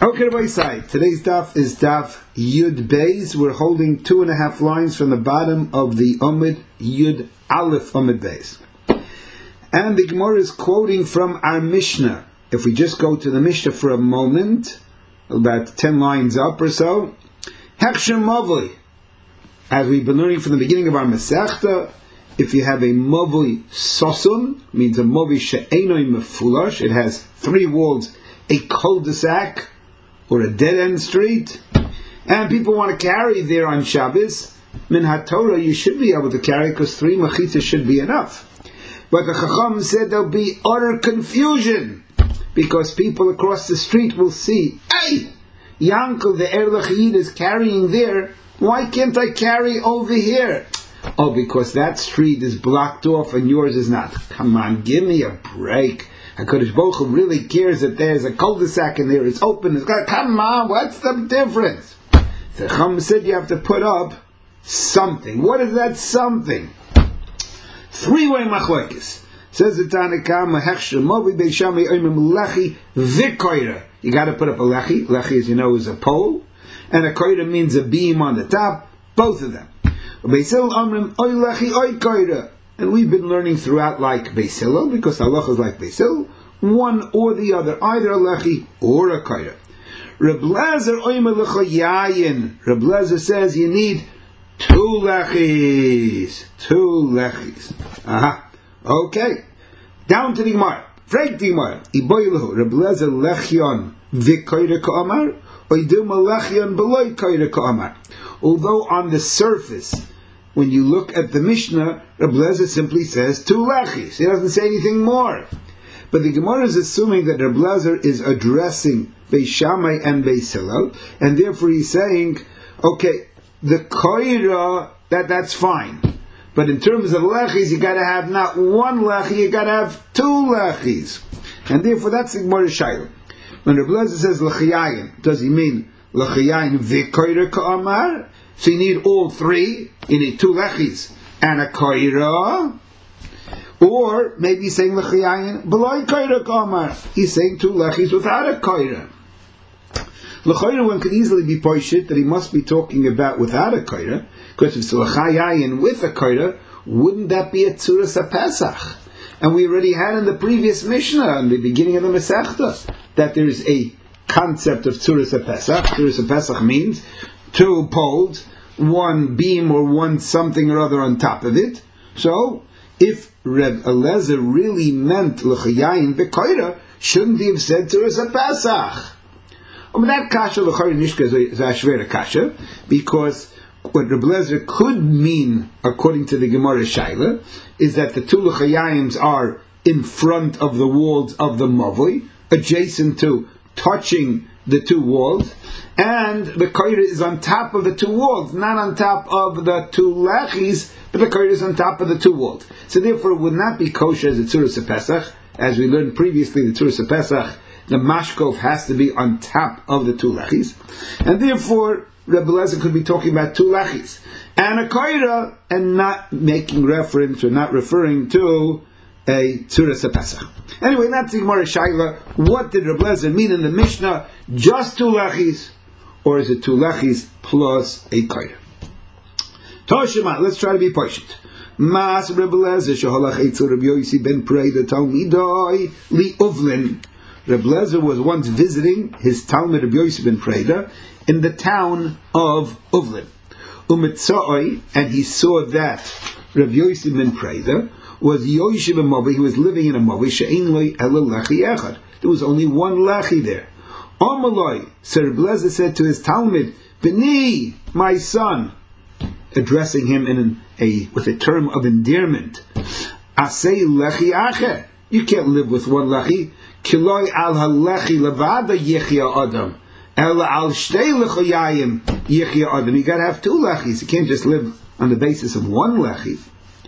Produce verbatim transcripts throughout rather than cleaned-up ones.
Okay, by side. Today's daf is daf Yud Beis. We're holding two and a half lines from the bottom of the Amud Yud Aleph Amud Beis. And the Gemara is quoting from our Mishnah. If we just go to the Mishnah for a moment, about ten lines up or so, Hechsher Mavli. As we've been learning from the beginning of our Masechta, if you have a Mavli Sosun, means a Mavli She'enoi Mefulash, it has three walls, a cul-de-sac, or a dead-end street, and people want to carry there on Shabbos, min HaTorah, you should be able to carry, because three machitas should be enough. But the Chacham said there'll be utter confusion, because people across the street will see, hey, Yankel, the Erlich Yid is carrying there, why can't I carry over here? Oh, because that street is blocked off and yours is not. Come on, give me a break. HaKadosh Baruch Hu really cares that there's a cul-de-sac in there, it's open, it's got, come on, what's the difference? The Chacham said you have to put up something. What is that something? Three-way machlokes. Says the Tanakama, Hechsher Movi Beishami Oimim Lechi V'Koira. You got to put up a lechi. Lechi, as you know, is a pole, and a koira means a beam on the top. Both of them. Beisil Amrim Oy Lechi Oy Koira. And we've been learning throughout like Beis Hillel, because halacha is like Beis Hillel, one or the other, either a lechi or a koira. Reb Lezer Oimer Lecha Yayin. Reb Lezer says you need two lechis. Two lechis. Aha. Okay. Down to the Gemara. Frag the Gemara. Iboylehu. Reb Lezer Lechion V'Koira Ka'amar. Oidum Lechion B'Loi Koira Ka'amar. Although on the surface, when you look at the Mishnah, Reb Lezer simply says two lechis. He doesn't say anything more. But the Gemara is assuming that Reb Lezer is addressing Beis Shammai and Beis Hillel, and therefore he's saying, okay, the koira, that, that's fine. But in terms of lechis, you got to have not one lechi, you got to have two lechis. And therefore that's the Gemara Shaila. When Reb Lezer says lechiyayin, does he mean lechiyayin v'koira ka'amar? So you need all three. You need two lechis and a koira. Or maybe he's saying lechiyayin b'loi koira ka'amar. He's saying two lechis without a koira. L'choira, one could easily be poishit that he must be talking about without a koira, because if it's lechayayin with a koira, wouldn't that be a tzuras HaPesach? And we already had in the previous Mishnah, in the beginning of the Masechta, that there is a concept of tzuras HaPesach. Tzuras HaPesach means two poles, one beam or one something or other on top of it. So, if Reb Eliezer really meant l'chayayin v'koira, shouldn't he have said tzuras HaPesach? But that kasha l'chari nishka is ashvera kasha, because what Reb Eliezer could mean, according to the Gemara Shaila, is that the two l'chayayims are in front of the walls of the mavli, adjacent to, touching the two walls, and the koira is on top of the two walls, not on top of the two lechis, but the koira is on top of the two walls. So therefore it would not be kosher as a tzuras HaPesach. As we learned previously, the tzuras HaPesach, the mashkov has to be on top of the two lechis, and therefore Rebbe Eliezer could be talking about two lechis and a koira, and not making reference or not referring to a tzuras HaPesach. Anyway, that's the Gemara Shaila. What did Rebbe Eliezer mean in the Mishnah? Just two lechis, or is it two lechis plus a koira? Toshima, let's try to be patient. Mas Rebbe Eliezer sheholach eitzel Rabbi Yossi ben Preida talmidai li Uvlin. Rebbe Eliezer was once visiting his Talmud Rabbi Yossi ben Preida in the town of Uvlin. Umitzoi, and he saw that Rabbi Yossi ben Preida was Yoshiv Mavi, he was living in a Mavi, she'ein lo ela lechi echad. There was only one lechi there. Amaloi, so Rebbe Eliezer said to his Talmud, B'ni, my son, addressing him in an, a with a term of endearment, Asei lechi acher, you can't live with one lechi. Kiloi al halechi levada yichya adam, ela al shtei lechayim yichya adam. You got to have two lechis. You can't just live on the basis of one lechi.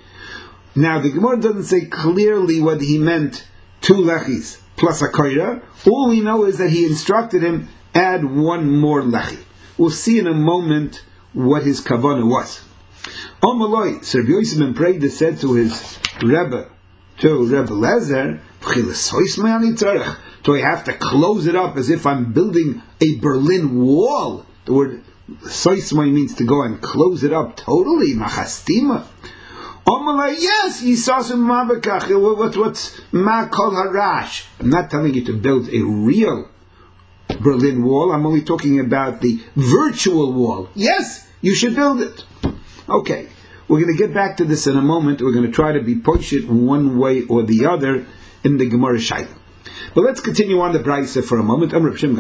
Now the Gemara doesn't say clearly whether he meant two lechis plus a koira. All we know is that he instructed him add one more lechi. We'll see in a moment what his kavanah was. Omaloi, so Rabbi Yossi ben Preida said to his Rebbe, to Rebbe Eliezer, Do I have to close it up as if I'm building a Berlin Wall? The word soismai means to go and close it up totally. Machastima. Yes, Yisasim Mabakach. What, what's Ma Kol Harash? I'm not telling you to build a real Berlin Wall. I'm only talking about the virtual wall. Yes, you should build it. Okay, we're going to get back to this in a moment. We're going to try to be poshit one way or the other in the Gemara Shaila. But let's continue on the Brisa for a moment.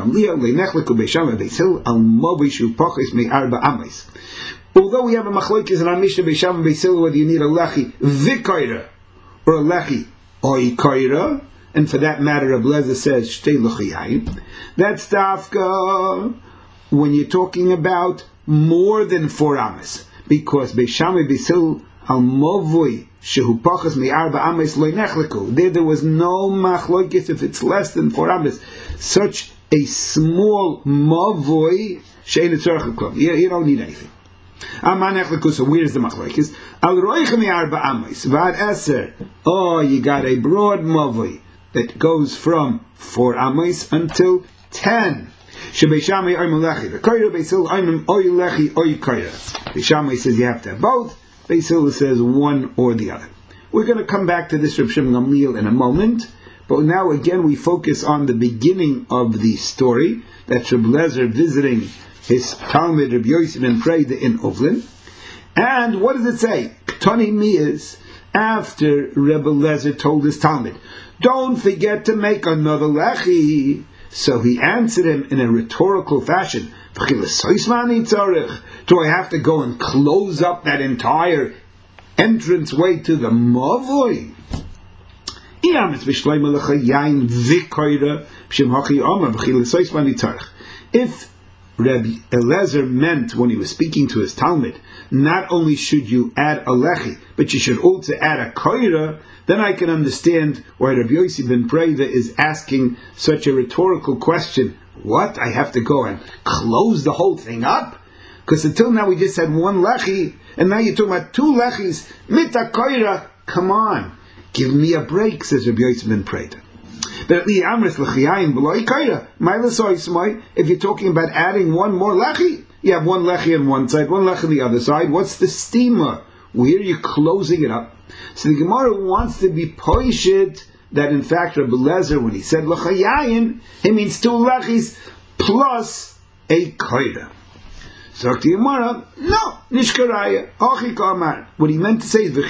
Although we have a machlokes in our Mishnah Beisham and Beisil, whether you need a lechi v'koira or a lechi oikoira, and for that matter, Reb Lezer says shtei lechiyayin. That's dafka when you're talking about more than four amas, because Beisham and Beisil al movui shehu pachas me'arba amas lo nechleku. There, there was no machlokes if it's less than four amas. Such a small movui she'ein tzorach klum. You you don't need anything. So where's the machlokes? Al roichem me'arba amas vad eser. Oh, you got a broad movui that goes from four amas until ten. Shebeishami oim lechi v'koira Beisil oim oy lechi oy koira. Beishamai says you have to have both. Beisil says one or the other. We're going to come back to this Reb Shimon Gamliel in a moment, but now again we focus on the beginning of the story. That's Reb Lezer visiting his Talmud Reb Yosef ben Freida in Ovlin. And what does it say? Ktani Miyaz, after Reb Lezer told his Talmud, don't forget to make another lechi. So he answered him in a rhetorical fashion. Do I have to go and close up that entire entrance way to the Mavoi? If Rabbi Eliezer meant when he was speaking to his Talmud, not only should you add a lechi, but you should also add a koira, then I can understand why Rabbi Yossi ben Preida is asking such a rhetorical question. What? I have to go and close the whole thing up? Because until now we just had one lechi, and now you're talking about two lechis. Mita koira, come on. Give me a break, says Rabbi Yossi ben Preida. But if you're talking about adding one more lechi, you have one lechi on one side, one lechi on the other side. What's the stima? Where are you closing it up? So the Gemara wants to be poishit that in fact Rabbi Lezer, when he said lechayayin, he means two lechis plus a koira. So the Gemara, no, nishkaraya, achi kamar. What he meant to say is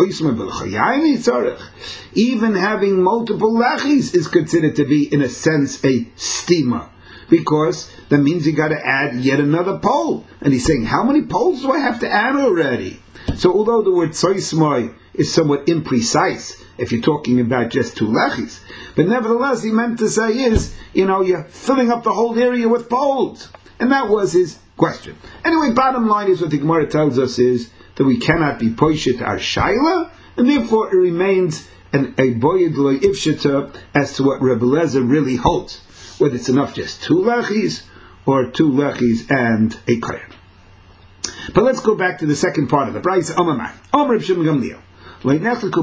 even having multiple lechis is considered to be, in a sense, a stima, because that means you got to add yet another pole. And he's saying, how many poles do I have to add already? So although the word soismai is somewhat imprecise if you're talking about just two lechis, but nevertheless he meant to say is, you know, you're filling up the whole area with poles. And that was his question. Anyway, bottom line is what the Gemara tells us is that we cannot be poishit our shaila, and therefore it remains an a boyed loy ifshita as to what Rebbe Lezer really holds, whether it's enough just two lechis or two lechis and a kohen. But let's go back to the second part of the Brisa. Amamai, Amar Reb Shimon Gamliel. If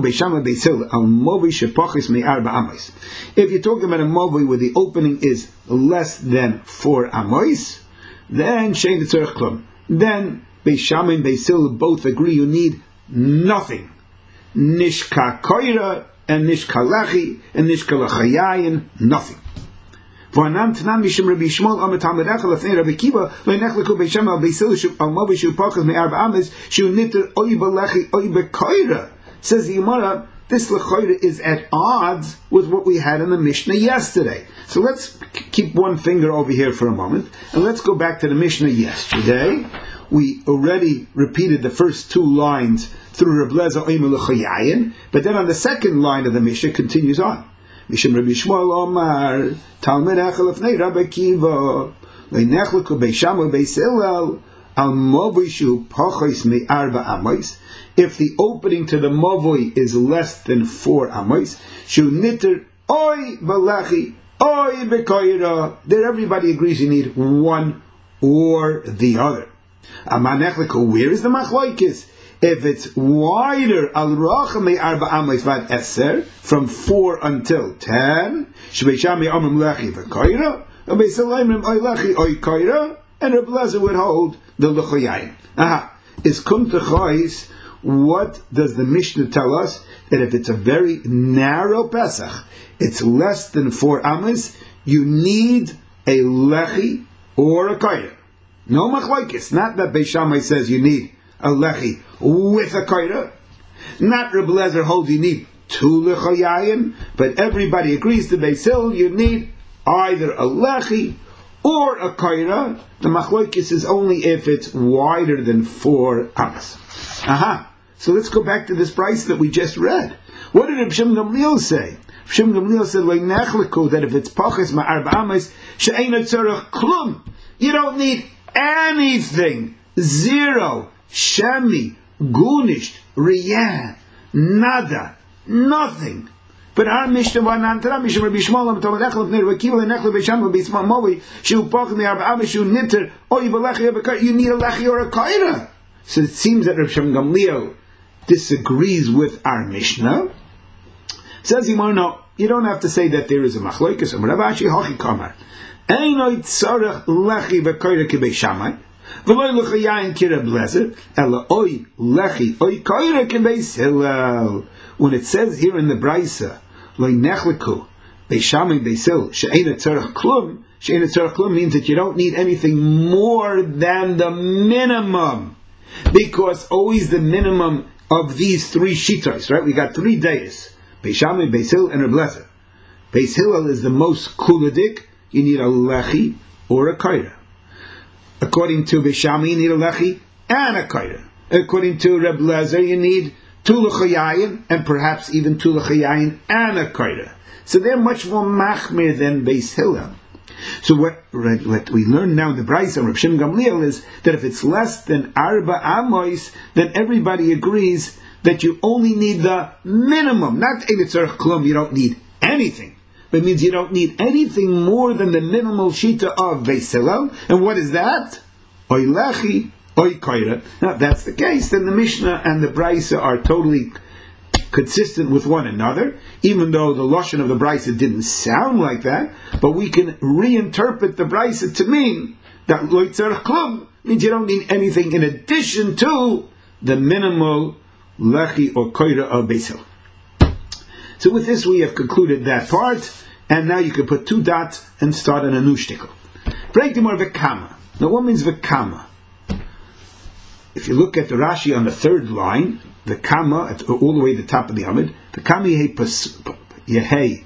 you're talking about a movi where the opening is less than four amos, then shein tzorech klum. Then Beis Shammai and Beisil both agree you need nothing. Nishka koira and nishka lechi and nishka lechayayin, nothing. V'anan tanan mishum Rabbi Shmuel Amar Talmud Echad lefnei Rabbi Kiva lo nechleku Beis Shammai al Beisil al movi shu pachas me'arba amos shu niter oy b'lechi oy b'koira. Says the Gemara, this lechoira is at odds with what we had in the Mishnah yesterday. So let's keep one finger over here for a moment, and let's go back to the Mishnah yesterday. We already repeated the first two lines through Reb Lezer Omer Lechayayin, but then on the second line of the Mishnah continues on. Mishum Rabbi Shmuel Omar Talmud Echad lefnei Rabbi Kiva le'nechleku Beis Shammai Beis Hillel al movi shu pachos me'arba amos. If the opening to the mavoi is less than four amos, shu niter oy balachi oy bekoira. There, everybody agrees you need one or the other. Amanechleku, where is the machlokes? If it's wider, al racham arba amos vad eser, from four until ten, shbeishami amim lechi v'koira, and beisalayim oy lechi oy koira, and Reb Eliezer would hold the lechoyayin. Aha, is kum techayis. What does the Mishnah tell us? That if it's a very narrow Pesach, it's less than four amos, you need a lechi or a koira. No machlokes. Not that Beis Shammai says you need a lechi with a koira. Not Reb Eliezer holds you need two lechoyayin, but everybody agrees to Beis Hillel you need either a lechi or a koira. The machlokes is only if it's wider than four amos. Aha. So let's go back to this price that we just read. What did Reb Shimon Gamliel say? Reb Shimon Gamliel said, "Lo nechleku," that if it's pachas ma'arba amos, she'eina tzarich klum. You don't need anything. Zero. Shemi. Gunisht. Riyah. Nada. Nothing. But our Mishnah was Nantara Mishnah Rabbi Shmuel Tom Lechlef Ner Vakil and Lechlef Besham Bisma Movi Shu Pachim Arba Amos Shu Nitter or you lechi you need a lechi or a kaira. So it seems that Reb Shimon Gamliel disagrees with our Mishnah. Says Yimar, no, you don't have to say that there is a machlokes. Rav Ashi Hachi Kamar. Einoi tzarech lechi v'koira ki Beis Shammai, v'loi lechayayin ki Reb Eliezer, ela oi lechi oi koira ki Beis Hillel. When it says here in the Brisa, loi nechleku Beis Shammai Beis Hillel she'eina tzarech klum, she'eina tzarech klum means that you don't need anything more than the minimum, because always the minimum of these three shitos, right? We got three days: Beis Shammai, Beis Hillel, and Reb Eliezer. Beis Hillel is the most kuladik. You need a lechi or a koira. According to Beis Shammai, you need a lechi and a koira. According to Reb Eliezer, you need two lechayayin and perhaps even two lechayayin and a koira. So they're much more machmir than Beis Hillel. So what, what we learn now in the Brisa of Reb Shimon Gamliel is that if it's less than arba amos, then everybody agrees that you only need the minimum, not enitzarech klum. You don't need anything, but it means you don't need anything more than the minimal shita of Beis Hillel. And what is that? Oy lechi, oy koira. Now, if that's the case, then the Mishnah and the Brisa are totally consistent with one another, even though the lashon of the Brisa didn't sound like that. But we can reinterpret the Brisa to mean that lo tzarech klum means you don't need anything in addition to the minimal lechi or koira of Beis Hillel. So with this we have concluded that part, and now you can put two dots and start on a new shtickle. Break the more v'kama. Now what means v'kama? If you look at the Rashi on the third line, the kama, at all the way to the top of the Amid, the kama yehei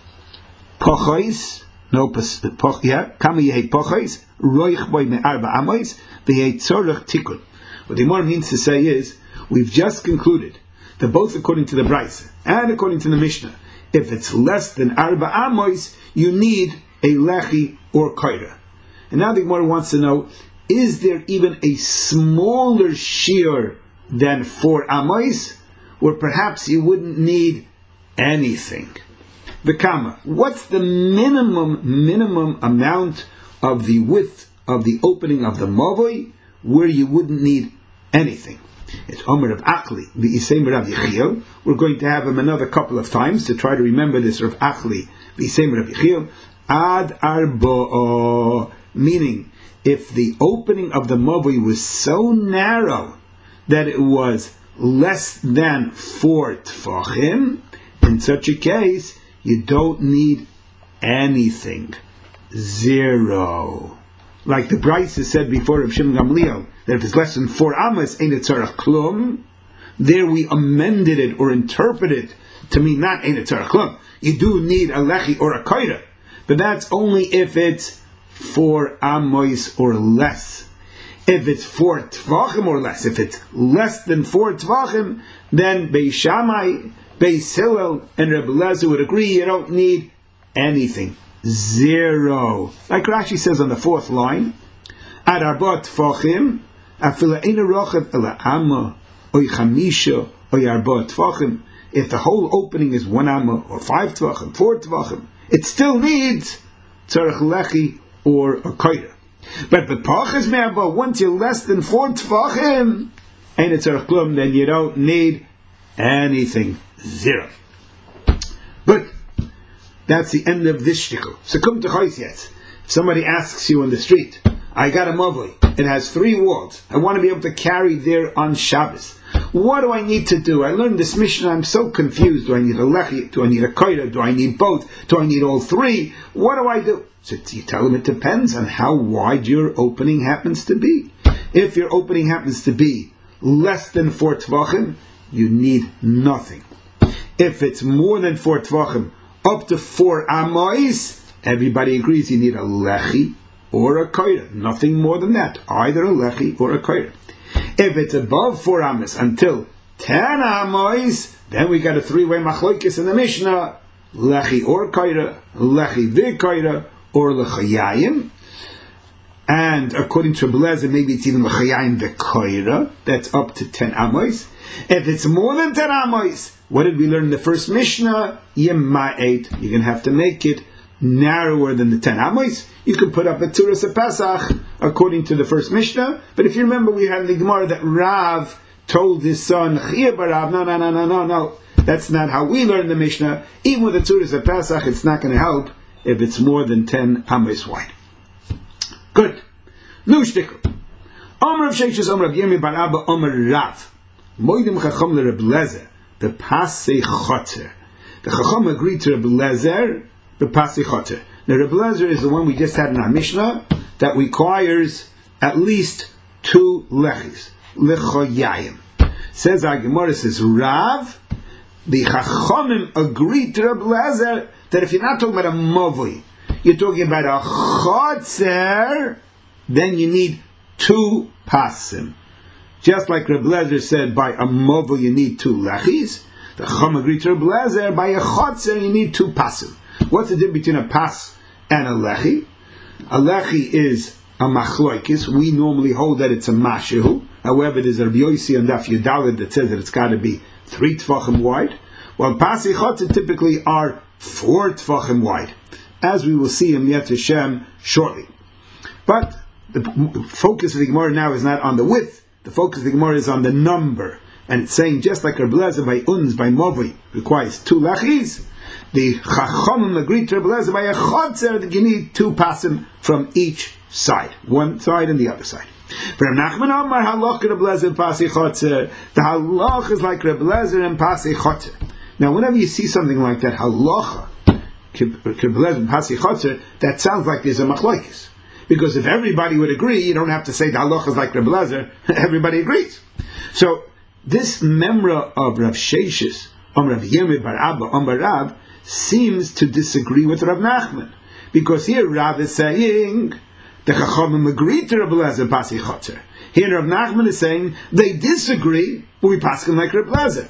pochais, no poch, yeah, kama yehei pochais, roich boy me'arba amois, v'yehei tzorach tikun. What the Gemara means to say is, we've just concluded that both according to the Brisa and according to the Mishnah, if it's less than arba amois, you need a lechi or koira. And now the Gemara wants to know, is there even a smaller shear than four amos, or perhaps you wouldn't need anything? The kama, what's the minimum minimum amount of the width of the opening of the mavoi where you wouldn't need anything? It's Omer of Achli, the Isemer of Yechiel. We're going to have him another couple of times to try to remember this of Achli, the Isemer of Yechiel. Ad arbo, meaning if the opening of the mavoi was so narrow that it was less than four tfachim, in such a case, you don't need anything. Zero. Like the Brisa said before of Shimon Gamliel, that if it's less than four amos, ain't it tzarech klum. There we amended it or interpreted it to mean not ain't it tzarech klum. You do need a lechi or a koira, but that's only if it's four amos or less. If it's four tvachim or less, if it's less than four tvachim, then Beis Shammai, Beis Hillel, and Reb Eliezer would agree you don't need anything. Zero. Like Rashi says on the fourth line, Ad arba tvachim, afila eina rochav ela amma, oy chamisha, oy arba tvachim. If the whole opening is one amma, or five tvachim, four tvachim, it still needs tzarech lechi or a koira. But the pachas me'aba, once you're less than four tfachim, ain't it tzarech klum, then you don't need anything. Zero. Good. That's the end of this shtickle. So come to Chayis yet. If somebody asks you on the street, I got a mavoi, it has three walls, I want to be able to carry there on Shabbos. What do I need to do? I learned this Mishnah, I'm so confused. Do I need a lechi? Do I need a koira? Do I need both? Do I need all three? What do I do? So you tell them it depends on how wide your opening happens to be. If your opening happens to be less than four tvachim, you need nothing. If it's more than four tvachim, up to four amois, everybody agrees you need a lechi or a koira. Nothing more than that. Either a lechi or a koira. If it's above four amas until ten amois, then we got a three-way machlokes in the Mishnah: lechi or koira, lechi v'koira, or lechayayim. And according to Rebbe, maybe it's even lechayayim v'koira. That's up to ten amois. If it's more than ten amois, what did we learn in the first Mishnah? Yema'et. You're going to have to make it narrower than the ten amois. You could put up a Tzuras of Pesach according to the first Mishnah. But if you remember, we had in the Gemara that Rav told his son, Chiyah barav, no, no, no, no, no, no. That's not how we learn the Mishnah. Even with the Tzuras of Pesach, it's not going to help if it's more than ten amois wide. Good. Nu shtickle. Omer Rav Sheshes, Omer Rav Yirmi bar Abba, Omer Rav. Moedim chacham le Reb Lezer, the pasei chotzer. The chacham agreed to Reb Lezer, the pasei chotzer. Now Reb Lezer is the one we just had in our Mishnah that requires at least two lechis, lechoyayim. Says our Gemara, says Rav, the chachamim agreed to Reb Lezer that if you're not talking about a mavoi, you're talking about a chotzer, then you need two pasim. Just like Reb Lezer said, by a mavoi you need two lechis, the chacham agreed to Reb Lezer, by a chotzer you need two pasim. What's the difference between a pas and a lechi? A lechi is a machloikis. We normally hold that it's a mashihu. However, there's a Rabbi Yossi and Daf Yudalid that says that it's got to be three tfachim wide. While pasi chotzer typically are four tfachim wide, as we will see in Yet Hashem shortly. But the focus of the Gemara now is not on the width. The focus of the Gemara is on the number. And it's saying, just like Reb Lezer by Unz, by Movi, requires two lachis, the Chachamim agreed to Reb Lezer by a chotzer that you need two pasim from each side. One side and the other side. For Reb Nachman Amar, halach Reb Lezer pasi chotzer. The halach is like Reb Lezer and pasi chotzer. Now, whenever you see something like that, halacha, Reb Lezer and pasi chotzer, that sounds like there's a machlokes. Because if everybody would agree, you don't have to say the halacha is like Reb Lezer. Everybody agrees. So, this memra of Rav Sheshes, Om Rav Yirmi bar Abba, Om bar Rav, seems to disagree with Rav Nachman. Because here Rav is saying, the Chachamim agreed to Reb Lezer pasi chotzer. Here Rav Nachman is saying, they disagree, but we pass them like Reb Lezer.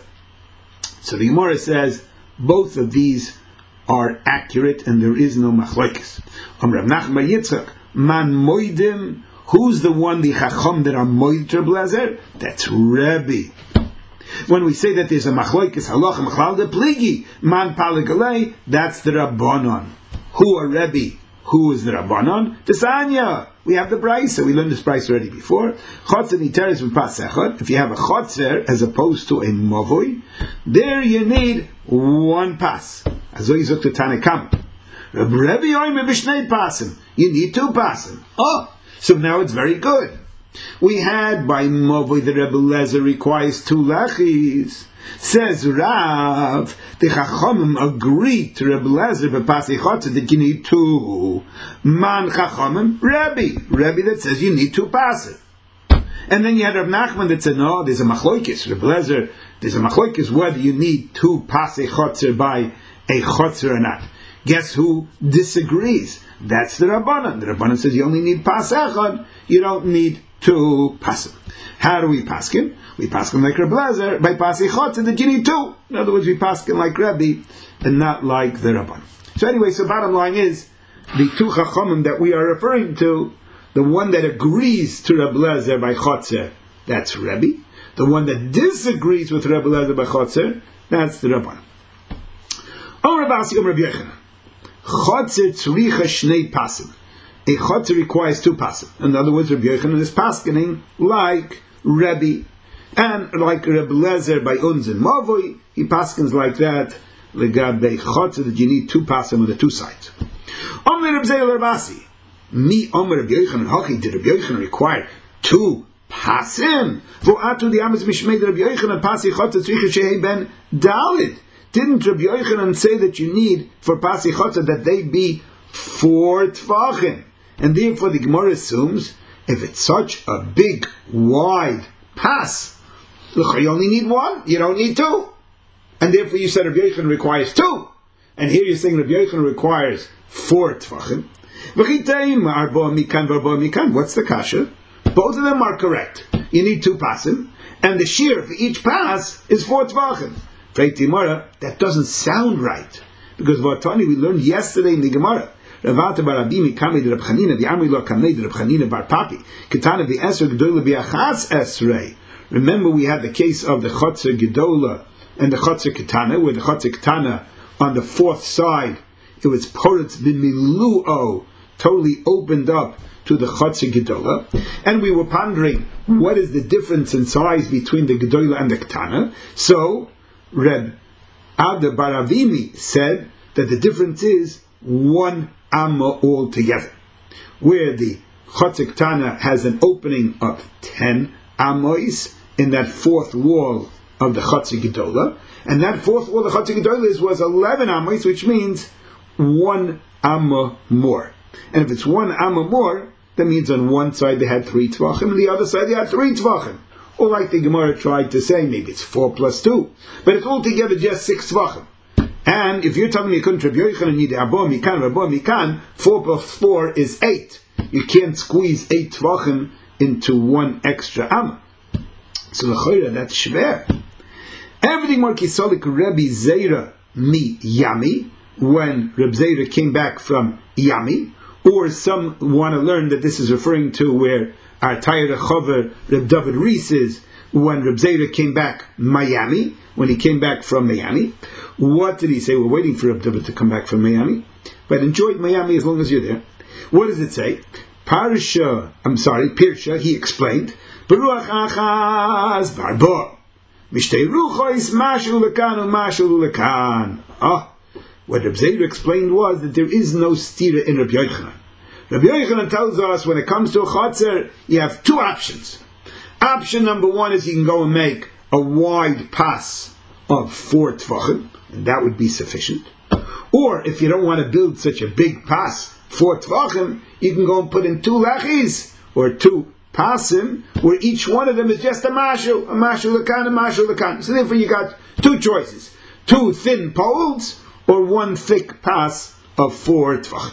So the Gemara says, both of these are accurate and there is no machlokes. Om Rav Nachman bar Yitzchak, man moidim, who's the one, the Chacham that are moid Reb Lezer? That's Rebbe. When we say that there's a machlokes halacha machlal de pligi, man paligalei, that's the Rabbanon. Who are Rebbe? Who is the Rabbanon? Tesanya. We have the Brisa. We learned this Brisa already before. Chotzer niteres v'pasechot. If you have a chotzer as opposed to a mavoi, there you need one pas. Azoi zok to Tanakam. Rebbe yoyme b'shnei pasim. You need two pasim. Oh, so now it's very good. We had by Mavoi the Rebbe Lezer requires two lachis. Says Rav, the Chachamim agreed to Rebbe Lezer b'pasi chotzer that you need two. Man Chachamim, Rebbe, Rebbe that says you need two pasim. And then you had Rav Nachman that said no, there's a machlokes. Rebbe Lezer, there's a machlokes whether you need two pasi chotzer by a chotzer or not. Guess who disagrees? That's the Rabbanan. The Rabbanan says you only need pas echad, you don't need two pasim. How do we paskin? We paskin like Reb Lezer by pasi chotzer that you need two. In other words, we paskin like Rebbe and not like the Rabbanan. So anyway, so bottom line is the two chachamim that we are referring to, the one that agrees to Reb Lezer by chotzer, that's Rebbe. The one that disagrees with Reb Lezer by chotzer, that's the Rabbanan. Om Rav Asi, Om Rav Yochanan. Chotzer tzricha shnei pasim. A chotzer requires two pasim. In other words, Rabbi Yochanan is paskening like Rebbe. And like Reb Lezer by Unz and Mavoi, he paskins like that, legabe chotzer, that you need two pasim on the two sides. Omri Reb Zeir Rabasi, mi Omer Reb Yochanan Hachi, did Reb Yochanan require two pasim? V'atu the Amos Mishmei Reb Yochanan pasi chotzer tzricha shehei ben dalid. Didn't Reb Yochanan say that you need for pasi chotzer that they be four tvachim? And therefore the Gemara assumes if it's such a big, wide pass, look, you only need one, you don't need two. And therefore you said Rabbi Yochanan requires two. And here you're saying Rabbi Yochanan requires four tvachim. What's the kasha? Both of them are correct. You need two pasim, and the shear for each pass is four tvachim. That doesn't sound right. Because Vatani we learned yesterday in the Gemara, Ravata barabimi kamei de Reb Chanina, the Amri lo kamei de Reb Chanina bar Papi, Ketana the Esrei Gedola biachas Esrei. Remember we had the case of the Chotzer Gedola and the Chotzer Ketana, where the Chotzer Ketana on the fourth side, it was Poretz b'milu'o, totally opened up to the Chotzer Gedola, and we were pondering what is the difference in size between the Gedola and the Ketana. So Reb Ada Baravimi said that the difference is one amma altogether, where the Chotzer Ketana has an opening of ten amos in that fourth wall of the Chotzer Gedola, and that fourth wall of the Chotzer Gedola was eleven amos, which means one amma more. And if it's one amma more, that means on one side they had three tvachim, and the other side they had three tvachim. Or like the Gemara tried to say, maybe it's four plus two, but it's altogether just six tvachim. And if you're telling me you couldn't Rabbi Yochanan need Abba Mikan, Rabba Mikan, four plus four is eight. You can't squeeze eight tvachim into one extra amma. So l'chayra, that's shver. Everything more kisolik Rabbi Zeira mi Yami, when Reb Zeira came back from Yami, or some want to learn that this is referring to where our Tayr Chover Reb David Rees is, when Reb Zeira came back Miami, when he came back from Miami. What did he say? We're waiting for Reb David to come back from Miami, but enjoy Miami as long as you're there. What does it say? Parsha, I'm sorry, Pirsha, he explained, Baruch achaz barbo, mishtei ruchois mashu lekan u'mashu lekan. Ah, what Reb Zeira explained was that there is no stira in Reb Yochanan. Reb Yochanan tells us when it comes to a chotzer, you have two options. Option number one is you can go and make a wide pass of four tvachim, and that would be sufficient. Or if you don't want to build such a big pass, four tvachim, you can go and put in two lachis, or two pasim, where each one of them is just a mashu, a mashu lekan, a mashu lekan. So therefore you got two choices. Two thin poles, or one thick pass of four tvachim.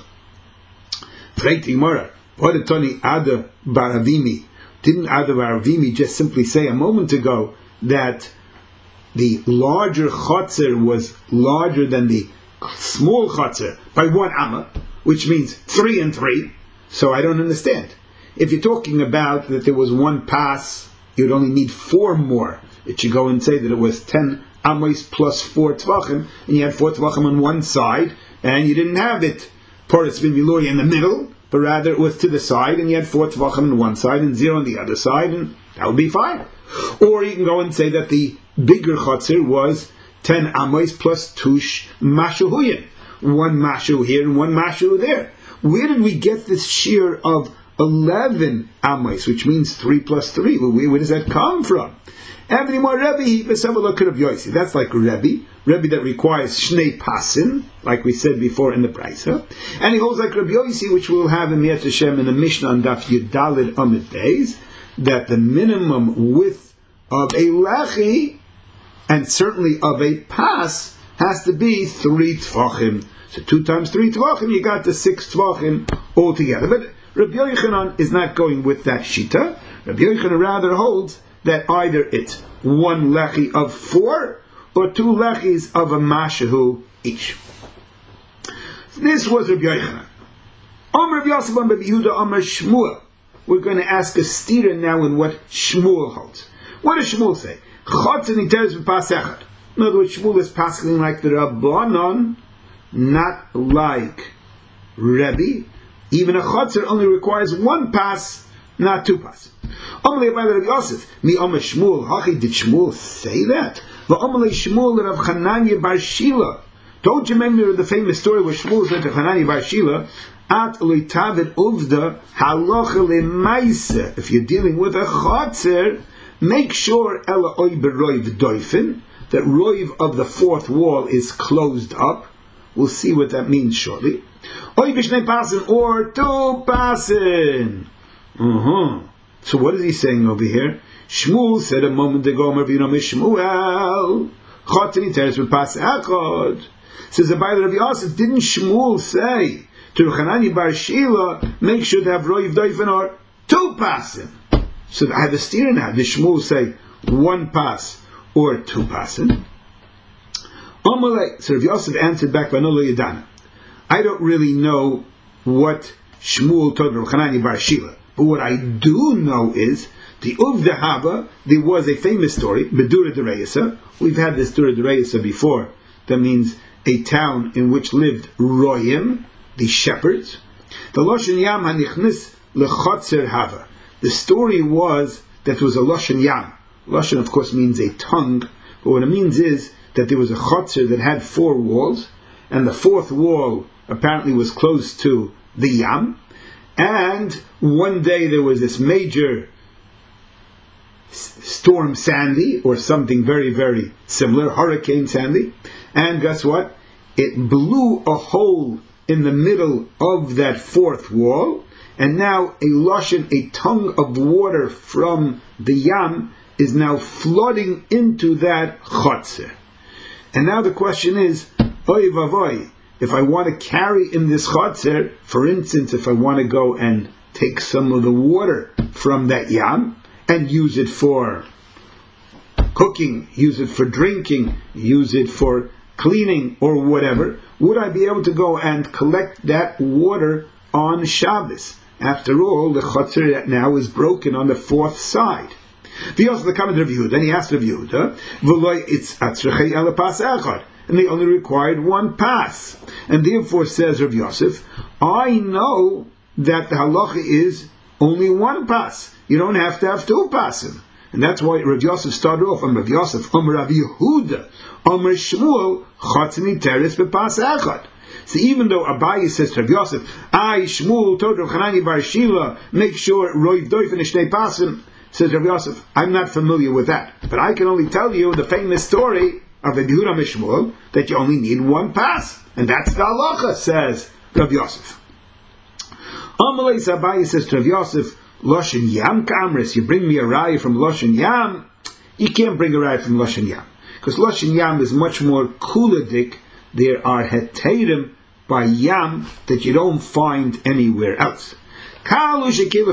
What did Tony Ada Baravimi? Didn't Ada Baravimi just simply say a moment ago that the larger chotzer was larger than the small chotzer by one amma, which means three and three? So I don't understand. If you're talking about that there was one pass, you'd only need four more. It should go and say that it was ten amos plus four tvachim, and you had four tvachim on one side, and you didn't have it Poretz b'milu'o in the middle, but rather it was to the side, and you had four tvachim on one side and zero on the other side, and that would be fine. Or you can go and say that the bigger chotzer was ten amos plus tush mashuhuyin, one mashu here and one mashu there. Where did we get this shear of eleven amos, which means three plus three? Where, where does that come from? Every more Rebbe, let's have a look at Rabbi Yossi. That's like Rebbe, Rebbe that requires shnei pasim, like we said before in the Brisa. And he holds like Rabbi Yossi, which we'll have in Yet Hashem in the Mishnah on Daf Yudalid Amid Beis, that the minimum width of a lechi, and certainly of a pas, has to be three tvachim. So two times three tvachim, you got the six tvachim altogether. But Rabbi Yochanan is not going with that shita. Rabbi Yochanan rather holds that either it's one lechi of four, or two lechis of a mashahu each. This was Rabbi Yochanan. Omer Rabbi Yosef ben Yehuda Omer Shmuel. We're going to ask a stira now in what Shmuel holds. What does Shmuel say? Chotzer niteres b'pas echad. In other words, Shmuel is passing like the Rabbanon, not like Rebbe. Even a chotzer only requires one pass not two pasim. Amalei Abai Rav Yosef, mi Amar Shmuel, hachi, did Shmuel say that? V'amalei Shmuel Rav Chananya bar Shila. Don't you remember the famous story where Shmuel said to Chananya bar Shila, at loitavet uvda halacha lemaisa. If you're dealing with a chotzer, make sure ela oy beroiv doifin, that roiv of the fourth wall is closed up. We'll see what that means shortly. Oy b'shnei pasin, or two pasin. Uh-huh. So what is he saying over here? Shmuel said a moment ago, Mervino Mishmuel, chotzer niteres b'pas echad. Says the Abai Rav Yosef, didn't Shmuel say to Chananya bar Shila, make sure to have roiv doifin or two pasin? So I have a steer now. Did Shmuel say one pass or two pasin? Amalei. So Rav Yosef answered back, Vanolo Yadana. I don't really know what Shmuel told Rav Chananya bar Shila, but what I do know is the Uvda Haba. There was a famous story, Bedura Dereisa. We've had this Dura Dereisa before. That means a town in which lived Royim, the shepherds. The Loshen Yam Hanichnis Lechotzer Hava. The story was that there was a Loshen Yam. Loshen, of course, means a tongue, but what it means is that there was a chotzer that had four walls, and the fourth wall apparently was close to the Yam, and one day there was this major storm Sandy, or something very, very similar, Hurricane Sandy, and guess what? It blew a hole in the middle of that fourth wall, and now a loshen, a tongue of water from the Yam, is now flooding into that chotzer. And now the question is, oy vavoy, if I want to carry in this chotzer, for instance, if I want to go and take some of the water from that Yam and use it for cooking, use it for drinking, use it for cleaning or whatever, would I be able to go and collect that water on Shabbos? After all, the chotzer now is broken on the fourth side. The also the comment of Yehuda, and he asked Rav Yehuda, "V'loy it's atzrechei ela pas echad," and they only required one pass, and therefore says Rav Yosef, I know that the halacha is only one pass. You don't have to have two passim. And that's why Rav Yosef started off on Rav Yosef, on Rav Yehuda, on Shmuel, Chatzini Teres bepas echad. So even though Abaye says to Rav Yosef, I, Shmuel, told Rav Chananya bar Shila, make sure roiv doifin shnei pasim, says Rav Yosef, I'm not familiar with that. But I can only tell you the famous story of Rav Yehuda Mishmuel, that you only need one pass. And that's the halacha, says Rav Yosef. Amalei Abaye says to Rav Yosef, Loshen Yam Kamris, you bring me a raya from Loshen Yam? You can't bring a raya from Loshen Yam. Because Loshen Yam is much more kuladik. There are heterim by Yam that you don't find anywhere else. When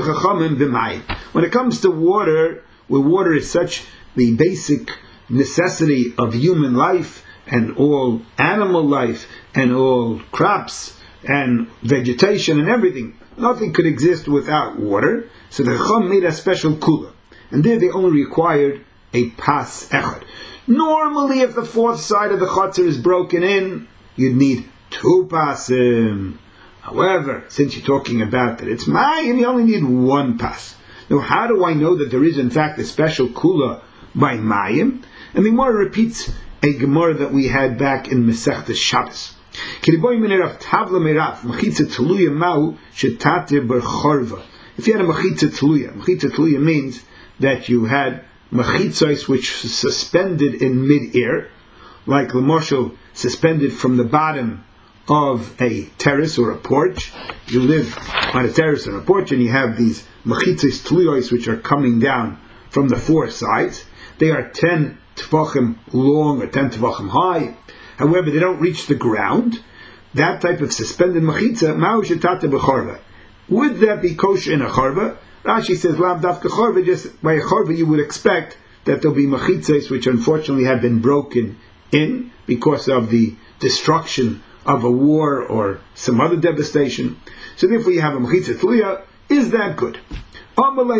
it comes to water, where water is such the basic necessity of human life, and all animal life, and all crops, and vegetation, and everything, nothing could exist without water. So the Chacham made a special kula, and there they only required a pas echad. Normally, if the fourth side of the chotzer is broken in, you'd need two pasim. However, since you're talking about that it's mayim, you only need one pas. Now, how do I know that there is in fact a special kula by mayim? And the Gemara repeats a Gemara that we had back in Masechtas Shabbos. If you had a machitza tluya, machitza tluya means that you had machitzos which suspended in mid-air, like l'moshel suspended from the bottom of a terrace or a porch. You live on a terrace or a porch, and you have these machitzos tluyos which are coming down from the four sides. They are ten tvachim long or ten tvachim high. However, they don't reach the ground. That type of suspended machitza, ma'u shetate b'chorva. Would that be kosher in a chorva? Rashi says, lav dafka chorva, just by a chorva you would expect that there'll be machitzas which unfortunately have been broken in because of the destruction of a war or some other devastation. So therefore you have a machitza tluya. Is that good? We only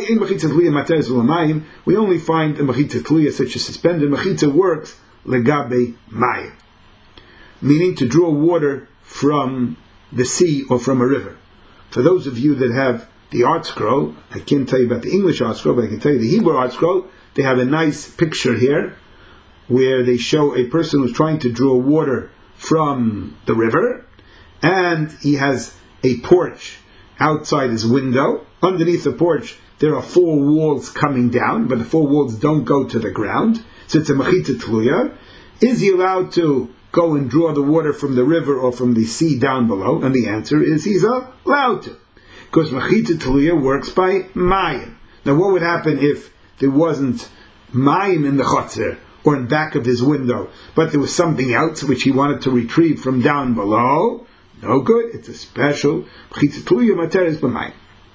find a machitza tluya, such as suspended machitza, works legabe mayim, meaning to draw water from the sea or from a river. For those of you that have the art scroll. I can't tell you about the English art scroll, but I can tell you the Hebrew art scroll. They have a nice picture here where they show a person who's trying to draw water from the river, and he has a porch outside his window. Underneath the porch there are four walls coming down, but the four walls don't go to the ground, so it's a mechitza tluya. Is he allowed to go and draw the water from the river or from the sea down below? And the answer is he's allowed to, because mechitza tluya works by mayim. Now what would happen if there wasn't mayim in the chotzer or in back of his window, but there was something else which he wanted to retrieve from down below? No good. It's a special mechitza tluya materes b'mayim.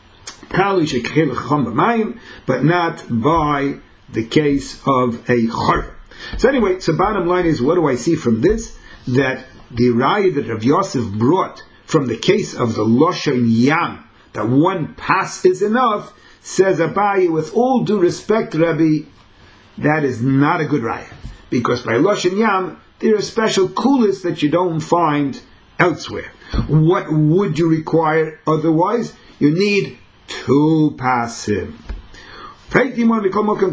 But not by the case of a chorva. So anyway, so bottom line is, what do I see from this? That the raya that Rav Yosef brought from the case of the Lashon Yam, that one pass is enough, says Abaye, with all due respect, Rabbi, that is not a good raya. Because by Lashon Yam, there are special kulis that you don't find elsewhere. What would you require otherwise? You need two passim. I do have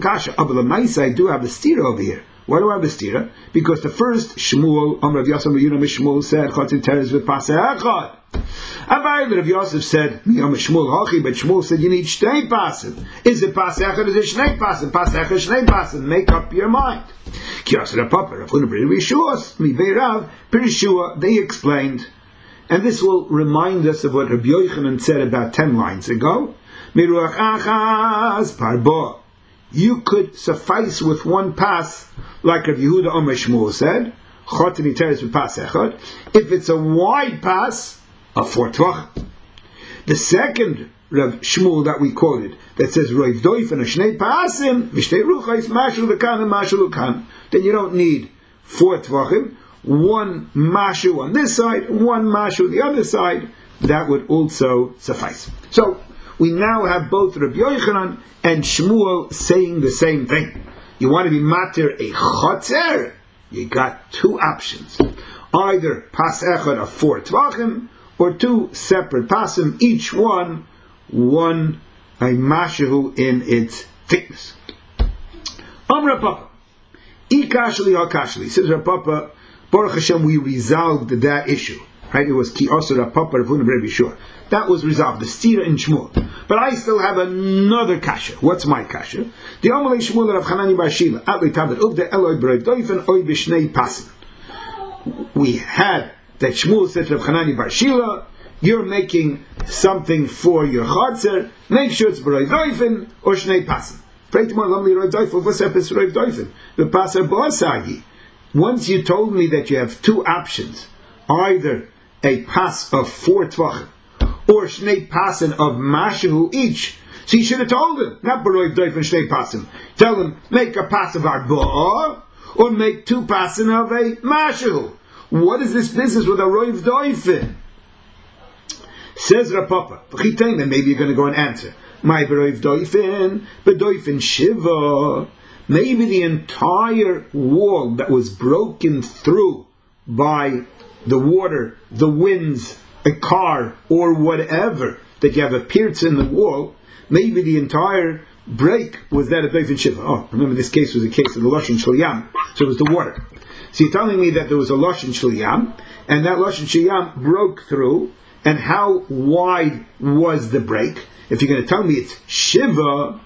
a stira over here. Why do I have a stira? Because the first Shmuel, Amr Rav Yosef Shmuel said, Chotzin Teres with paseh echad. Abai Rav Yosef said, Miyam Shmuel Hachi, but Shmuel said you need shnei passim. Is it paseh echad? Is it shnei passim? Paseh echad, shnei passim. Make up your mind. Kiyasir Papa, Rav Huna B'ri Rishuas, Mi Beirav, Pirishua. They explained, and this will remind us of what Rabbi Yochanan said about ten lines ago. Miruach achaz parbo. You could suffice with one pass, like Rav Yehuda Omer Shmuel said, Chotini teres v'pas echad. If it's a wide pass, a four tvach. The second Rav Shmuel that we quoted, that says Roiv doif and a shnei pasim v'shtei ruchais mashu l'kan and mashu l'kan, then you don't need four tvachim. One mashu on this side, one mashu on the other side. That would also suffice. So we now have both Rabbi Yochanan and Shmuel saying the same thing. You want to be matir a chotzer? You got two options: either pas echad of four tvachim, or two separate pasim, each one one a mashu in its thickness. Amr Papa, ikashli hakashli, says Rav Papa. Baruch Hashem, we resolved that issue. Right? It was ki osur Rav Papa Rav Huna B'ri Yeshua. That was resolved. The stira in Shmuel. But I still have another kasha. What's my kasha? The Amalei Shmuel Rav Hanani Bar Shila Atli Tablet Uvde Eloi B'Roiv Doifen Oy B'Shnei Pasim. We had that Shmuel said to Rav Hanani Bar Shila, you're making something for your chotzer. Make sure it's B'Roiv Doifen or Shnei Pasim. Once you told me that you have two options, either a pass of four tvachim or shnei pasim of mashu each, so you should have told him, not baroiv doif and shnei pasim. Tell him, make a pass of arba or make two pasim of a mashu. What is this business with a roiv doifin? Says Rav Papa, and maybe you're going to go and answer. My baroiv doifin, but doifin shiva. Maybe the entire wall that was broken through by the water, the winds, a car, or whatever, that you have a pierce in the wall, maybe the entire break was that of Doifin Shiva. Oh, remember this case was a case of the Lashon Shel Yam, so it was the water. So you're telling me that there was a Lashon Shel Yam, and that Lashon Shel Yam broke through, and how wide was the break? If you're going to tell me it's Shiva,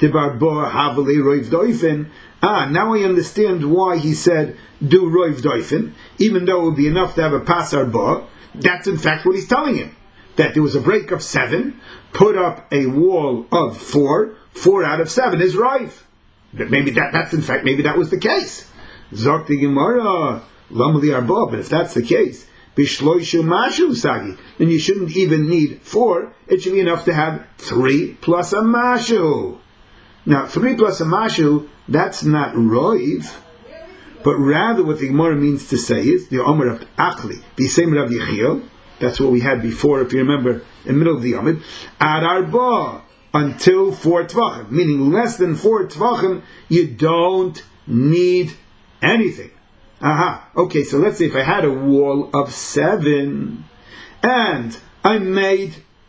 Ah, now I understand why he said do roiv doifin, even though it would be enough to have a pasar ba. That's in fact what he's telling him, that there was a break of seven, put up a wall of four, four out of seven is roiv. Maybe that, that's in fact, maybe that was the case. Zok the Gemara, lamali arba, but if that's the case, bishloishu mashu sagi, then you shouldn't even need four, it should be enough to have three plus a mashu. Now, three plus a mashu, that's not roiv, but rather what the Gemara means to say is, the Omer of Achli, the same Rav Yechiel, that's what we had before, if you remember, in the middle of the Yomid, ad arba, until four tvachim, meaning less than four tvachim, you don't need anything. Aha, okay, so let's say if I had a wall of seven, and I made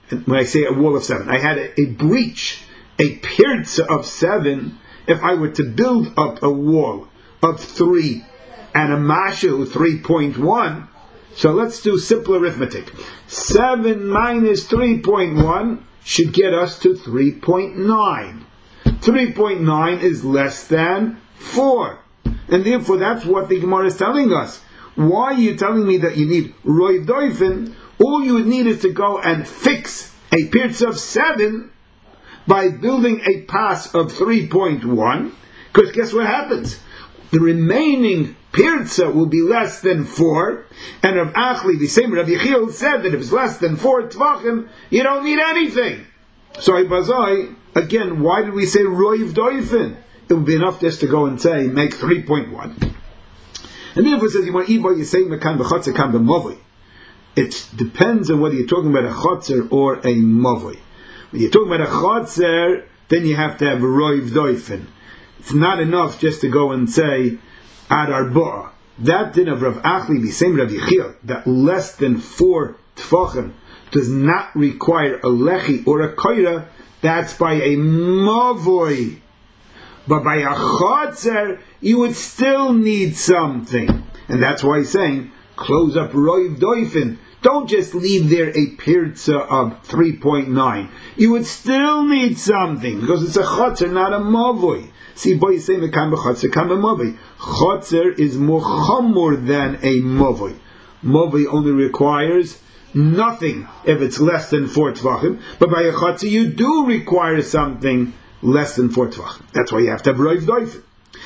when I say a wall of seven, I had a, a breach, a pirza of seven, if I were to build up a wall of three and a mashu three point one, so let's do simple arithmetic. seven minus three point one should get us to three point nine. three point nine is less than four. And therefore that's what the Gemara is telling us. Why are you telling me that you need roiv doifin? All you would need is to go and fix a pirza of seven by building a pass of three point one, because guess what happens? The remaining pirza will be less than four, and Rav Achli, the same Rav Yechiel, said that if it's less than four tvachim, you don't need anything. So Ibazai, again, why did we say roiv doifin? It would be enough just to go and say, make three point one. And therefore it says, you want Iba, you say mekan b'chotzer kan b'movoi. It depends on whether you're talking about a chotzer or a movoi. When you're talking about a chotzer, then you have to have a roiv doifin. It's not enough just to go and say, ad arba'a. That din of Rav Achli, the same Rav Yechiel, that less than four tfachim does not require a lechi or a koira, that's by a mavoi. But by a chotzer, you would still need something. And that's why he's saying, close up roiv doifin. Don't just leave there a pirza of three point nine. You would still need something, because it's a chotzer, not a mavoi. See, boy, you say mekan b'chotzer kan b'movoi. Chotzer is more chamor than a movoi. Movoi only requires nothing if it's less than four tvachim, but by a chotzer you do require something less than four tvachim. That's why you have to have roiv doifin.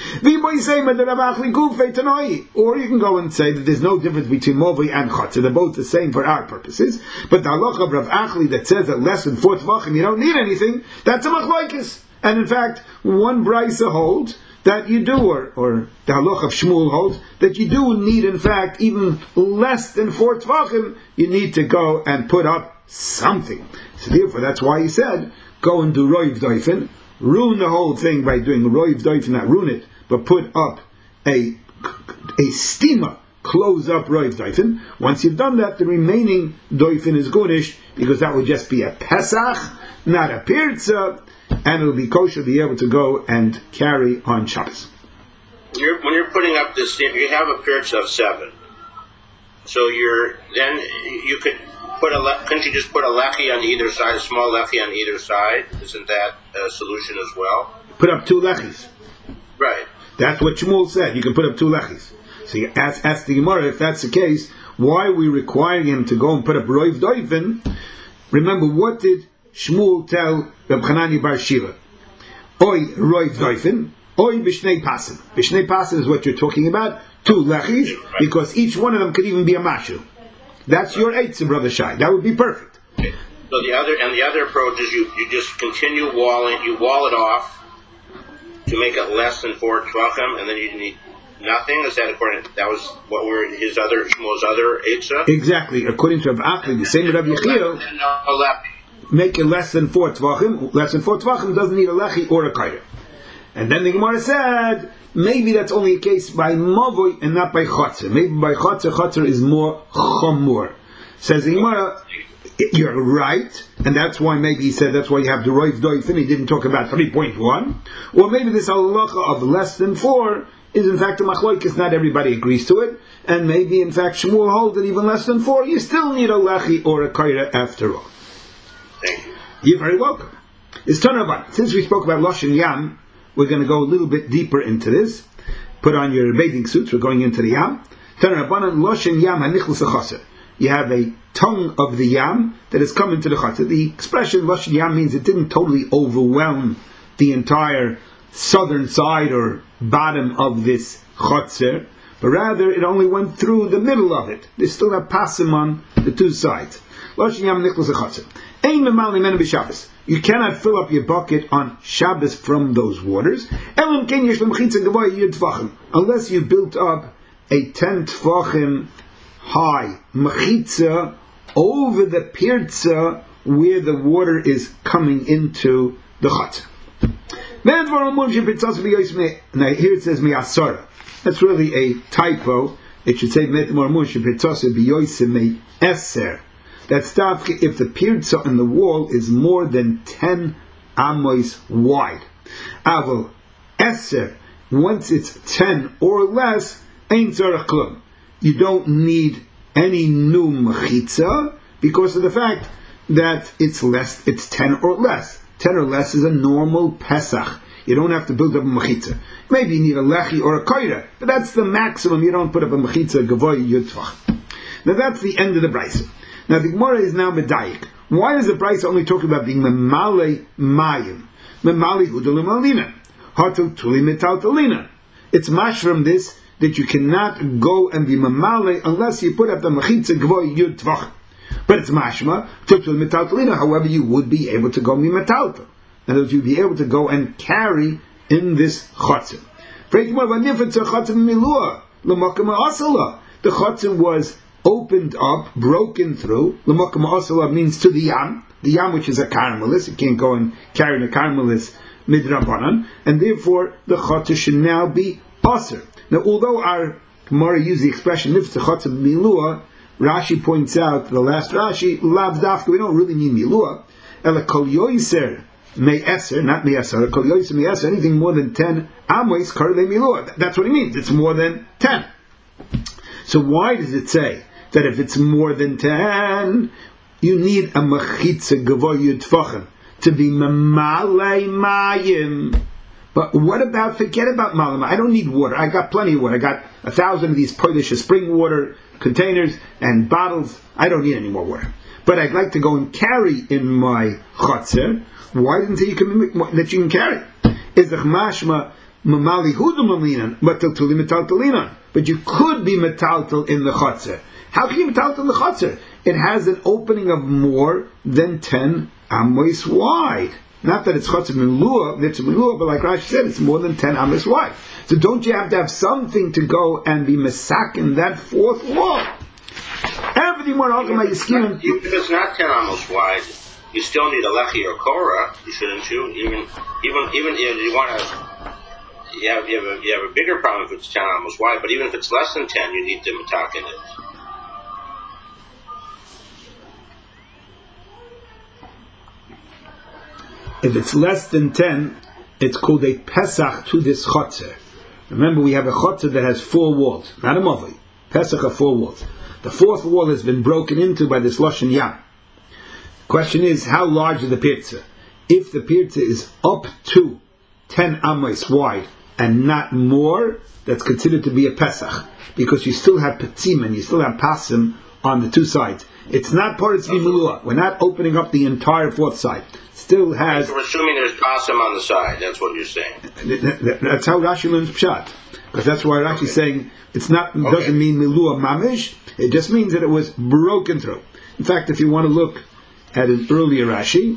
Or you can go and say that there's no difference between movoi and chotzer. They're both the same for our purposes. But the halacha of Rav Achli that says that less than four tvachim you don't need anything, that's a machlokes. And in fact, one brisa holds that you do, or, or the halach of Shmuel holds, that you do need, in fact, even less than four tvachim, you need to go and put up something. So therefore, that's why he said, go and do roiv doifin, ruin the whole thing by doing roiv doifin, not ruin it, but put up a, a stima, close up roiv doifin. Once you've done that, the remaining doifin is goodish, because that would just be a pesach, not a pirza, and it will be kosher to be able to go and carry on Shabbos. You're, when you're putting up this, you have a pirza of seven. So you're then you could put a le- couldn't you just put a lechi on either side, a small lechi on either side? Isn't that a solution as well? Put up two lechis. Right. That's what Shmuel said. You can put up two lechis. So you ask, ask the Gemara, if that's the case, why are we requiring him to go and put up roiv doifin? Remember, what did Shmuel tell Reb Chananya bar Shila? Oy roiv doifin, oy b'shnei pasim. B'shnei pasim is what you're talking about, two lechis, because each one of them could even be a mashu. That's your eitzim, Brother Shai. That would be perfect. Okay. So the other and the other approach is you, you just continue walling, you wall it off to make it less than four tvachim, and then you need nothing. Is that according? That was what were his other Shmuel's other eitzah? Exactly, according to Rav Achli, the same Rav Yechiel. Make it less than four tvachim. Less than four tvachim doesn't need a lechi or a kaira. And then the Gemara said, maybe that's only a case by mavoi and not by chotzer. Maybe by chotzer, chotzer is more chamur. Says the Gemara, you're right, and that's why maybe he said that's why you have the roiv doifin. He didn't talk about three point one. Or maybe this halacha of less than four is in fact a machlokes. Not everybody agrees to it, and maybe in fact Shmuel holds that even less than four, you still need a lechi or a kaira after all. Thank you. You're very welcome. It's Tanaraban. Since we spoke about Loshen Yam, we're going to go a little bit deeper into this. Put on your bathing suits. We're going into the Yam. Tanaraban Loshen Yam hanichlas chaser. You have a tongue of the Yam that has come into the chaser. The expression Loshen Yam means it didn't totally overwhelm the entire southern side or bottom of this chaser, but rather it only went through the middle of it. They still have pasim on the two sides. Loshen Yam hanichlas chaser. You cannot fill up your bucket on Shabbos from those waters, unless you built up a ten tfachim high mechitza over the pirza where the water is coming into the chat. Now here it says mi'asara. That's really a typo. It should say eser. That's dafka if the pirza in the wall is more than ten amos wide. Aval eser, once it's ten or less, ein tzarech klum. You don't need any new mechitza because of the fact that it's less, it's ten or less. Ten or less is a normal Pesach. You don't have to build up a mechitza. Maybe you need a lechi or a koira, but that's the maximum. You don't put up a mechitza gavoy yudtvach. Now that's the end of the brisa. Now the Gemara is now medayik. Why is the brisa only talking about being memale mayim, memale hudalim alina, hartul tuli metaltalina? It's mash from this that you cannot go and be memale unless you put up the mechitza gavoy yudtvach. But it's mashma, however, you would be able to go mimatalta. In other words, you'd be able to go and carry in this chotzim. The chotzim was opened up, broken through. Means to the yam. The yam, which is a caramelist. You can't go and carry in a caramelist midrabanan. And therefore, the chotzim should now be aser. Now, although our Gemara used the expression nifta chotzim milua, Rashi points out, the last Rashi, lav dafka, we don't really mean milua. Ela kol yoiser me'eser, not me'eser, kol yoiser me'eser, anything more than ten amois karle milua. That's what he means, it's more than ten. So why does it say that if it's more than ten, you need a mechitza gavoy yudfachem to be memalei mayim? But what about, forget about malama, I don't need water, I got plenty of water, I got a thousand of these Polish spring water containers and bottles, I don't need any more water. But I'd like to go and carry in my chotzer. Why didn't you can, that you can carry? Is the mashma mamali hudum malinan, but tuli metaltalinan. But you could be metaltal in the chotzer. How can you metaltal in the chotzer? It has an opening of more than ten amos wide. Not that it's chotzer milua, it's milua, but like Rashi said, it's more than ten amos wide. So don't you have to have something to go and be mesak in that fourth wall? Everything more talking about your skin. If it's not ten amos wide, you still need a lechi or korah, shouldn't you? Even even even if you want to, you have you have a, you have a bigger problem if it's ten amos wide. But even if it's less than ten, you need the matak in it. If it's less than ten, it's called a Pesach to this chotzer. Remember, we have a chotzer that has four walls, not a mavli. Pesach have four walls. The fourth wall has been broken into by this lashon yam. Question is, how large is the pirza? If the pirza is up to ten amos wide and not more, that's considered to be a Pesach, because you still have petzim and you still have pasim on the two sides. It's not part of tzvi. We're not opening up the entire fourth side. Still has. So we're assuming there's pasim on the side. That's what you're saying. That's how Rashi learns pshat, because that's why Rashi's okay. saying it's not okay. doesn't mean milua mamish. It just means that it was broken through. In fact, if you want to look at an earlier Rashi,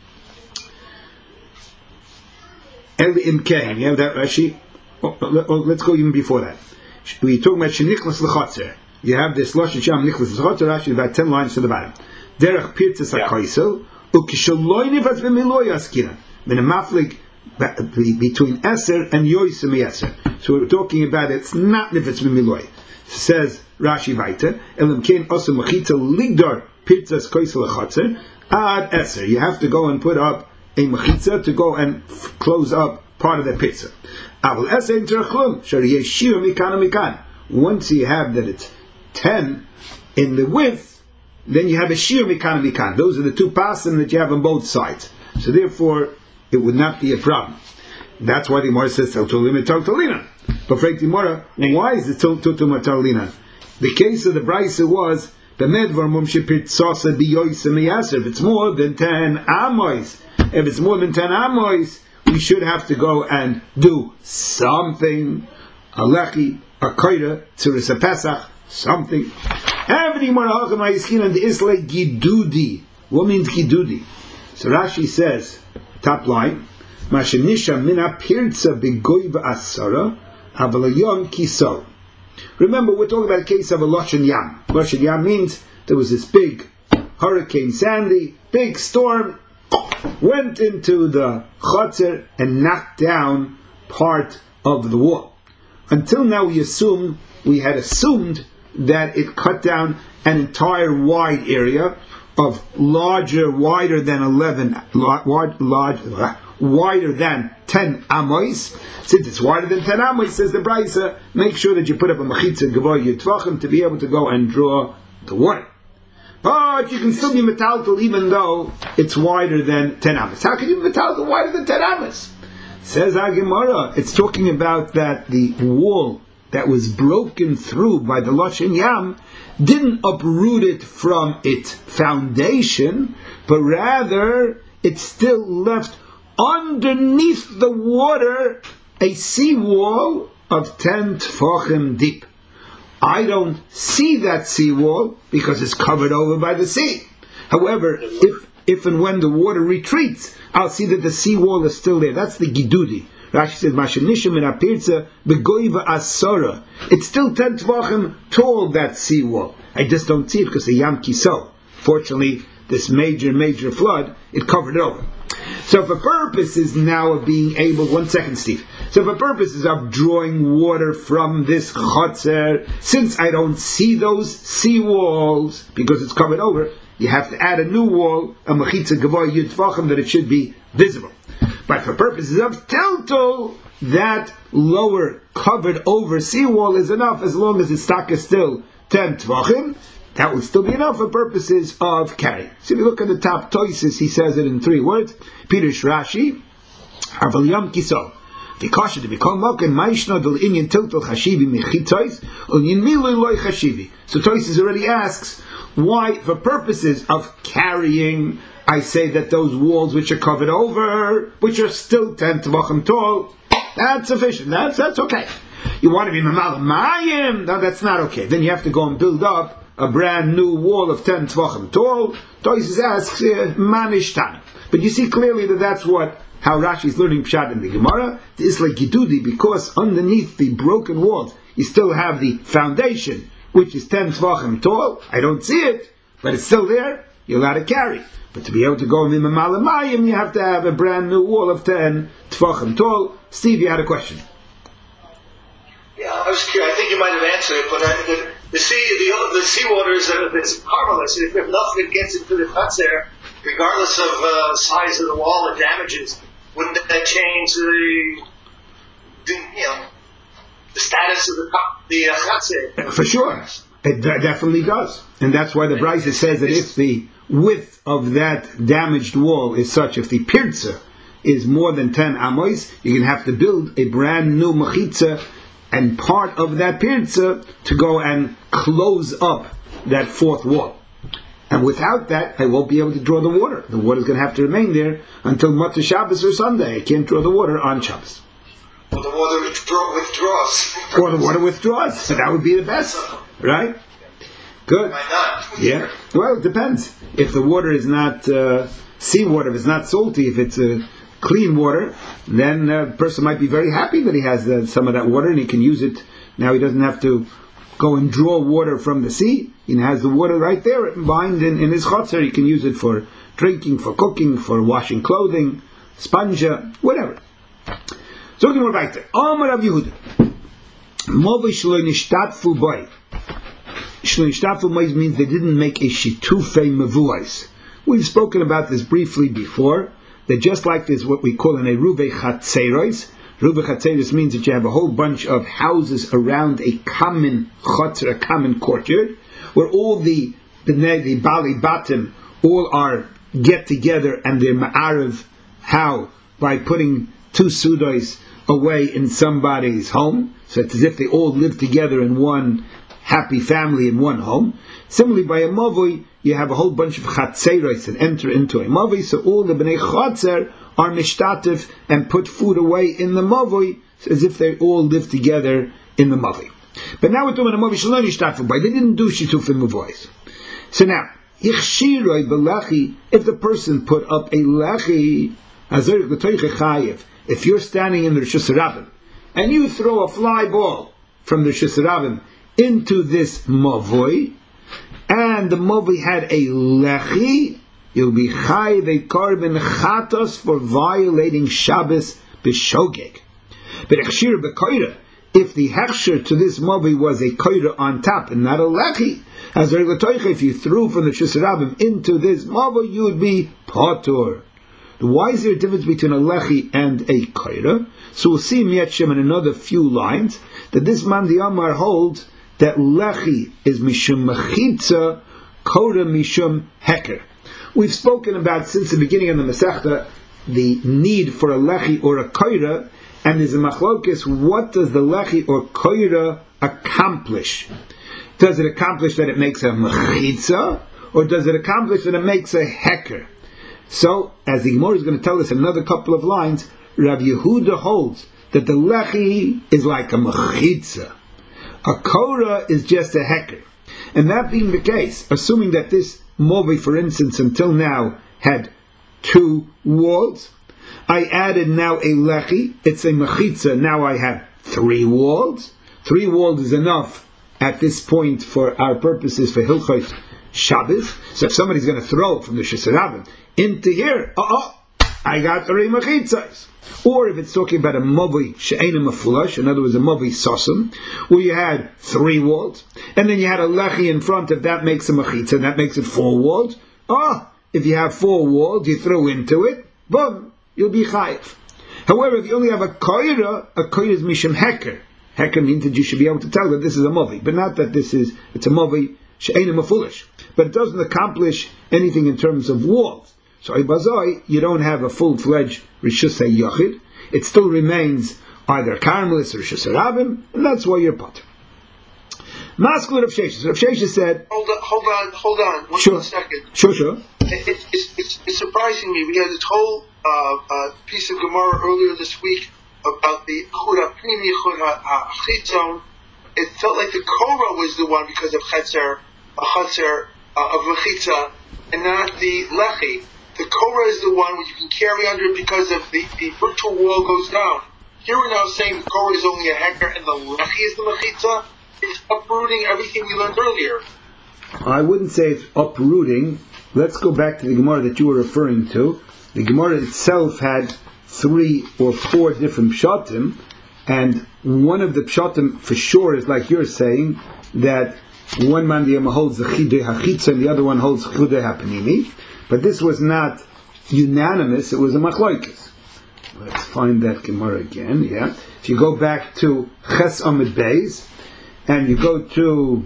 El Imkein, you have that Rashi. Oh, let's go even before that. We're talking about shenichlas l'chotzer. You have this lashon sham nichlas l'chotzer. Rashi about ten lines to the bottom. Derech pirtzas hakoisel. Ukishaloi nifas v'miloy askina. When a maflik between eser and yoyse me'eser. So we're talking about it's not nifas v'miloy. Says Rashi Vaita, Elim Kain Osam Machita Ligdar Pirzas Koisel Chotzer Ad Eser. You have to go and put up a machitza to go and f- close up part of the pizza. Aval Eser Interachlum Shari Yeshir Mikan Mikan. Once you have that it's ten in the width, then you have a shir Mikan Mikan. Those are the two pasim that you have on both sides. So therefore, it would not be a problem. That's why the Gemara says Teltulim and Teltulina. But for the Gemara, why is it Teltulim and Teltulina? The case of the Brisa was the Medvar Mumshipit Sosa Biyoisa Miyaser. If it's more than ten Amois, if it's more than ten Amois, we should have to go and do something. A lechi, a koira, tzuris a Pesach, something. Every Gemara Hacham Hayiskin and the Isle Gidudi. What means Gidudi? So Rashi says, top line. Mashenisha mina pirza begoiva asara avalayom kiso. Remember, we're talking about a case of a lashon yam. Lashon yam means there was this big hurricane Sandy, big storm, went into the chotzer and knocked down part of the wall. Until now, we assumed we had assumed that it cut down an entire wide area, of larger, wider than eleven, large, large, wider than ten amos. Since it's wider than ten amos, says the Brisa, make sure that you put up a mechitza gavoy yitvachim to be able to go and draw the water. But you can still be metaltal even though it's wider than ten amos. How can you be metaltal wider than ten amos? Says our Gemara, it's talking about that the wall that was broken through by the Lashon Yam didn't uproot it from its foundation, but rather it still left underneath the water a seawall of ten tefachim deep. I don't see that seawall because it's covered over by the sea. However, if if and when the water retreats, I'll see that the seawall is still there. That's the Gidudi. Rashi says, "Mashanishim in apirza begoiva asora." It's still ten tvachim tall, that seawall. I just don't see it because the Yam Kiso. Fortunately, this major, major flood, it covered it over. So for purposes now of being able, one second Steve, so for purposes of drawing water from this chotzer, since I don't see those seawalls, because it's covered over, you have to add a new wall, a mechitza gavoy yud tvachim, that it should be visible. But for purposes of teltel, that lower covered over seawall is enough as long as the stock is still ten tvachim. That would still be enough for purposes of carry. So if you look at the top Toises, he says it in three words. Pirush Rashi, Aval Yam Kiso. V'kasha to become moken ma'ishna del inyan tiltel chashivi mechitois unyin milui loy chashivi. So Toises already asks why, for purposes of carrying, I say that those walls which are covered over, which are still ten tvachim tall, that's sufficient. That's that's okay. You want to be mamal mayim? No, that's not okay. Then you have to go and build up a brand new wall of ten tvachim tall. Toises asks manish tan. But you see clearly that that's what how Rashi is learning pshat in the Gemara. It's like Gidudi, because underneath the broken walls you still have the foundation, which is ten tvachim tall. I don't see it, but it's still there. You're allowed to carry. But to be able to go in Mamalamayim, you have to have a brand new wall of ten tvachim tall. Steve, you had a question. Yeah, I was curious. I think you might have answered it, but I, the, the sea, the, the seawater is uh, it's marvelous. If, if nothing gets into the cuts there, regardless of uh, size of the wall and damages, wouldn't that change the, the you know, the status of the the uh, cuts there? For sure, it d- definitely does, and that's why the Brisa says that if the width of that damaged wall is such, if the pirza is more than ten amos, you're going to have to build a brand new mechitza and part of that pirza to go and close up that fourth wall. And without that, I won't be able to draw the water. The water is going to have to remain there until Motzei Shabbos or Sunday. I can't draw the water on Shabbos. Well, the water withdraw, withdraws. Or the water withdraws. So that would be the best, right? Good. Why not? Yeah. Well, it depends. If the water is not uh, seawater, if it's not salty, if it's uh, clean water, then a person might be very happy that he has uh, some of that water and he can use it. Now he doesn't have to go and draw water from the sea. He has the water right there, bind in, in his chotzer. He can use it for drinking, for cooking, for washing clothing, sponge, whatever. So we're going back there. Amar Rav Yehuda. Movi shlo nishtadfu boy. Shlo nishtadfu boy means they didn't make a shitufei mevuais. We've spoken about this briefly before, that just like this, what we call an eruve chatzeros. Eruve chatzeros means that you have a whole bunch of houses around a common chotzer, a common courtyard, where all the the, the bali batim all are get together and they're ma'arav. How? By putting two sudos away in somebody's home, so it's as if they all live together in one happy family in one home. Similarly, by a mavui, you have a whole bunch of chatzeros that enter into a mavui, so all the bnei chatzer are mishtatif and put food away in the mavui, as if they all live together in the mavui. But now we're talking about a mavui shalom nishtafu by. They didn't do shitufim mavois. So now, yichshiroi b'lechi, if the person put up a lechi, azer l'toiche chayev, if you're standing in the Rosh Hashanah and you throw a fly ball from the Rosh Hashanah into this mavoi, and the mavoi had a lechi, you'll be chay the korban chatos for violating Shabbos b'shogeg. But echshir b'koira, if the hechsher to this mobi was a koira on top and not a lechi, as a regulatoicha, if you threw from the Shusarabim into this mobi, you would be potur. Why is there a difference between a lechi and a koira? So we'll see in Yetchem in another few lines that this man the Amar holds that lechi is mishum mechitza, koira mishum heker. We've spoken about since the beginning of the Masechta the need for a lechi or a koira, and there's a machlokes. What does the lechi or koira accomplish? Does it accomplish that it makes a mechitza, or does it accomplish that it makes a heker? So, as the Gemara is going to tell us in another couple of lines, Rav Yehuda holds that the lechi is like a mechitza. A koira is just a heker. And that being the case, assuming that this movi, for instance, until now had two walls, I added now a lechi, it's a mechitza, now I have three walls. Three walls is enough at this point for our purposes for Hilchot Shabbos. So if somebody's going to throw from the Shusarabim into here, oh, I got three mechitzas. Or if it's talking about a movi she'ena mafulash, in other words, a movi sosum, where you had three walls, and then you had a lechi in front, if that makes a mechitza, and that makes it four walls. Oh, if you have four walls, you throw into it, boom, you'll be chayiv. However, if you only have a koira, a koira is mishum heker. Heker means that you should be able to tell that this is a movi, but not that this is, it's a movi she'ena mafulish. But it doesn't accomplish anything in terms of walls. So ibazoi, you don't have a full-fledged rishusay yachid. It still remains either Carmelis or Shusarabim, and that's why you're potter. Maskul Rav Sheshes. Rav Sheshes said, Hold on, hold on, hold on. One sure. second. Sure, sure. It, it, it's, it's, it's surprising me. We had this whole uh, uh, piece of Gemara earlier this week about the Chud HaPnimi, Chud HaChitzon. It felt like the Korah was the one because of Chetzer, a Chetzer uh, of Mechitza, and not the Lechi. The Korah is the one where you can carry under it because of the, the virtual wall goes down. Here we're now saying the Korah is only a heker and the Lechi is the Mechitza. It's uprooting everything we learned earlier. I wouldn't say it's uprooting. Let's go back to the Gemara that you were referring to. The Gemara itself had three or four different pshatim, and one of the pshatim for sure is like you're saying, that one man holds the Chidei HaChitza and the other one holds Chidei HaPnimi. But this was not unanimous, it was a machlokes. Let's find that Gemara again, yeah. If you go back to Ches Amid Beis, and you go to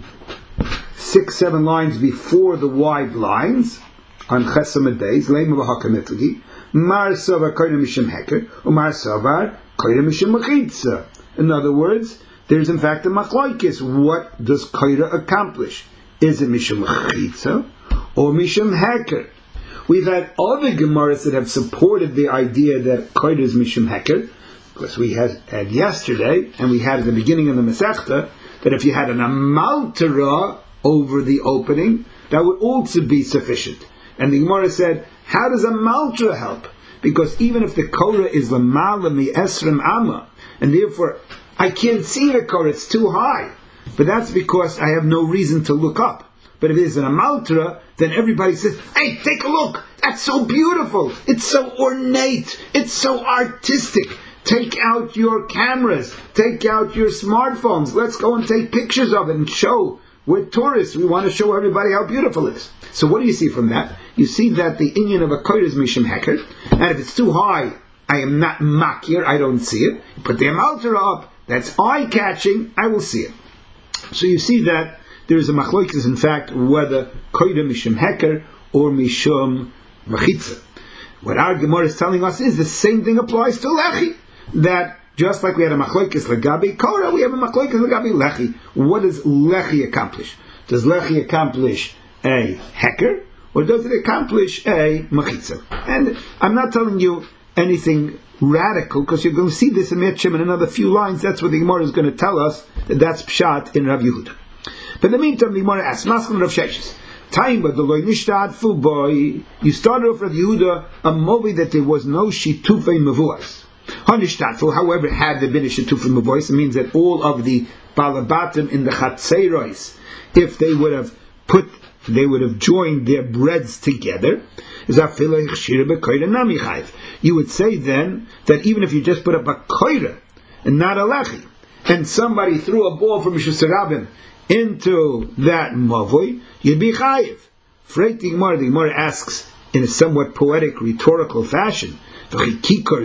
six, seven lines before the wide lines, on Ches Amid Beis, Leim V'Hakamitli, Mar Savar Koyre Mishim Heker, or Mar Savar Koyre Mishim Mechitza. In other words, there's in fact a machlokes. What does Koyre accomplish? Is it Mishim Mechitza, or Mishim Heker? We've had other Gemaras that have supported the idea that Koyre is Mishum Heker, because we had, had yesterday, and we had at the beginning of the Masechta, that if you had an Amaltera over the opening, that would also be sufficient. And the Gemara said, how does Amaltera help? Because even if the Korah is Lamala Mi Esrim Amma, and therefore I can't see the Korah, it's too high. But that's because I have no reason to look up. But if it is an Amaltera, then everybody says, hey, take a look, that's so beautiful, it's so ornate, it's so artistic. Take out your cameras, take out your smartphones, let's go and take pictures of it and show. We're tourists, we want to show everybody how beautiful it is. So what do you see from that? You see that the inyan of a koyre is mishum heker, and if it's too high, I am not makir, I don't see it. You put the Amaltera up, that's eye-catching, I will see it. So you see that there is a machlokes, in fact, whether koyre mishum heker or mishum mechitza. What our Gemara is telling us is the same thing applies to lechi. That just like we had a machlokes legabi korah, we have a machlokes legabi lechi. What does lechi accomplish? Does lechi accomplish a heker, or does it accomplish a mechitza? And I'm not telling you anything radical, because you're going to see this in Yetchem in another few lines. That's what the Gemara is going to tell us, that that's pshat in Rav Yehuda. But in the meantime, the Gemara asks, Maskul Rav Sheshes, time but the loy nishtad fu boy. You started off Rav Yehuda a movie that there was no shitufei mevuas. Hanishtadfu, however, had there been a shitufei mevuas, it means that all of the balabatim in the chatzeros, if they would have put, they would have joined their breads together. You would say then that even if you just put up a koira and not a lechi, and somebody threw a ball from Rishus Harabim into that mavoi, you'd be chayiv. Freit the Gemara, the Gemara asks in a somewhat poetic, rhetorical fashion, a kikar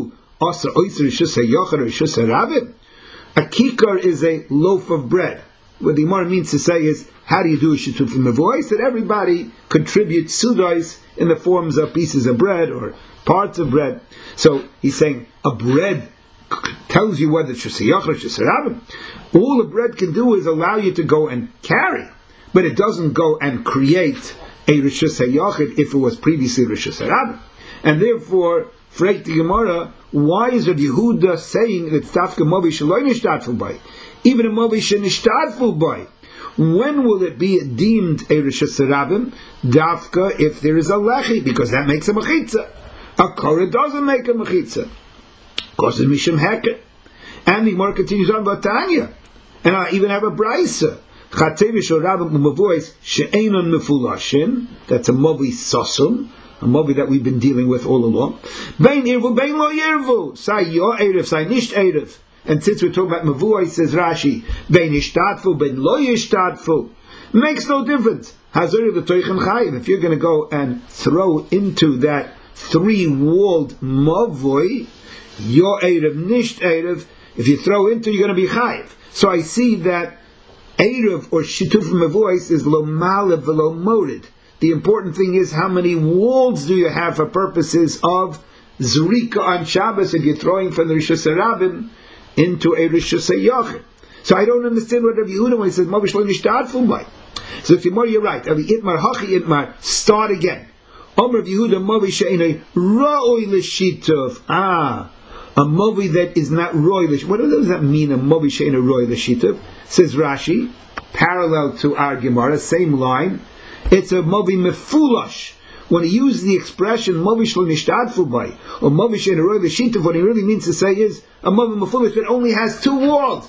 is a loaf of bread. What the Gemara means to say is, how do you do a shituf from the voice? That everybody contributes sudais in the forms of pieces of bread or parts of bread. So he's saying a bread tells you whether it's shusayach or shusarabim. All a bread can do is allow you to go and carry, but it doesn't go and create a rishus hayachid if it was previously rishus harabim. And therefore, freit the Gemara, why is Rabbi Yehuda saying that tafka movi shaloi nishtadfu by, even a movi shenishtatfu by? When will it be deemed a rishus harabim? Dafka if there is a lechi, because that makes a mechitza. A korah doesn't make a mechitza. Because it's mishum heker. And the Gemara continues on about Tanya. And I even have a brayso. Chatzevish or rabim umavois she'enon mefulashin. That's a movi sosum, a movi that we've been dealing with all along. Bein irvu, bein lo yirvu. Say yo erev, say nisht erev. And since we're talking about mevuah, says Rashi, bein ishtadfu, bein lo yishtadfu. Makes no difference. Hazori the toichem chayim. If you're going to go and throw into that three-walled mavoi, yo erev, nisht erev, if you throw into, you're going to be chayiv. So I see that erev or shituf mevuah is lo malev velo moded. The important thing is how many walls do you have for purposes of zrika on Shabbos if you're throwing from the rishus harabim into a rishus hayachid. So I don't understand what Rabbi Yehuda when he says mavish lo nishtadfu by. So if you're more, you're right. Rabbi Itmar hachi Itmar, start again. Om Rabbi Yehuda mavish she'enei ra'oi l'shituf. Ah, a movi that is not roy l'shituf. What does that mean? A movi she'enei roy l'shituf? Says Rashi, parallel to our Gemara, same line. It's a movi mefulash. When he uses the expression movish lo nishtadfu by or movish she'enei roy l'shituf, what he really means to say is a movi mefulash that only has two walls.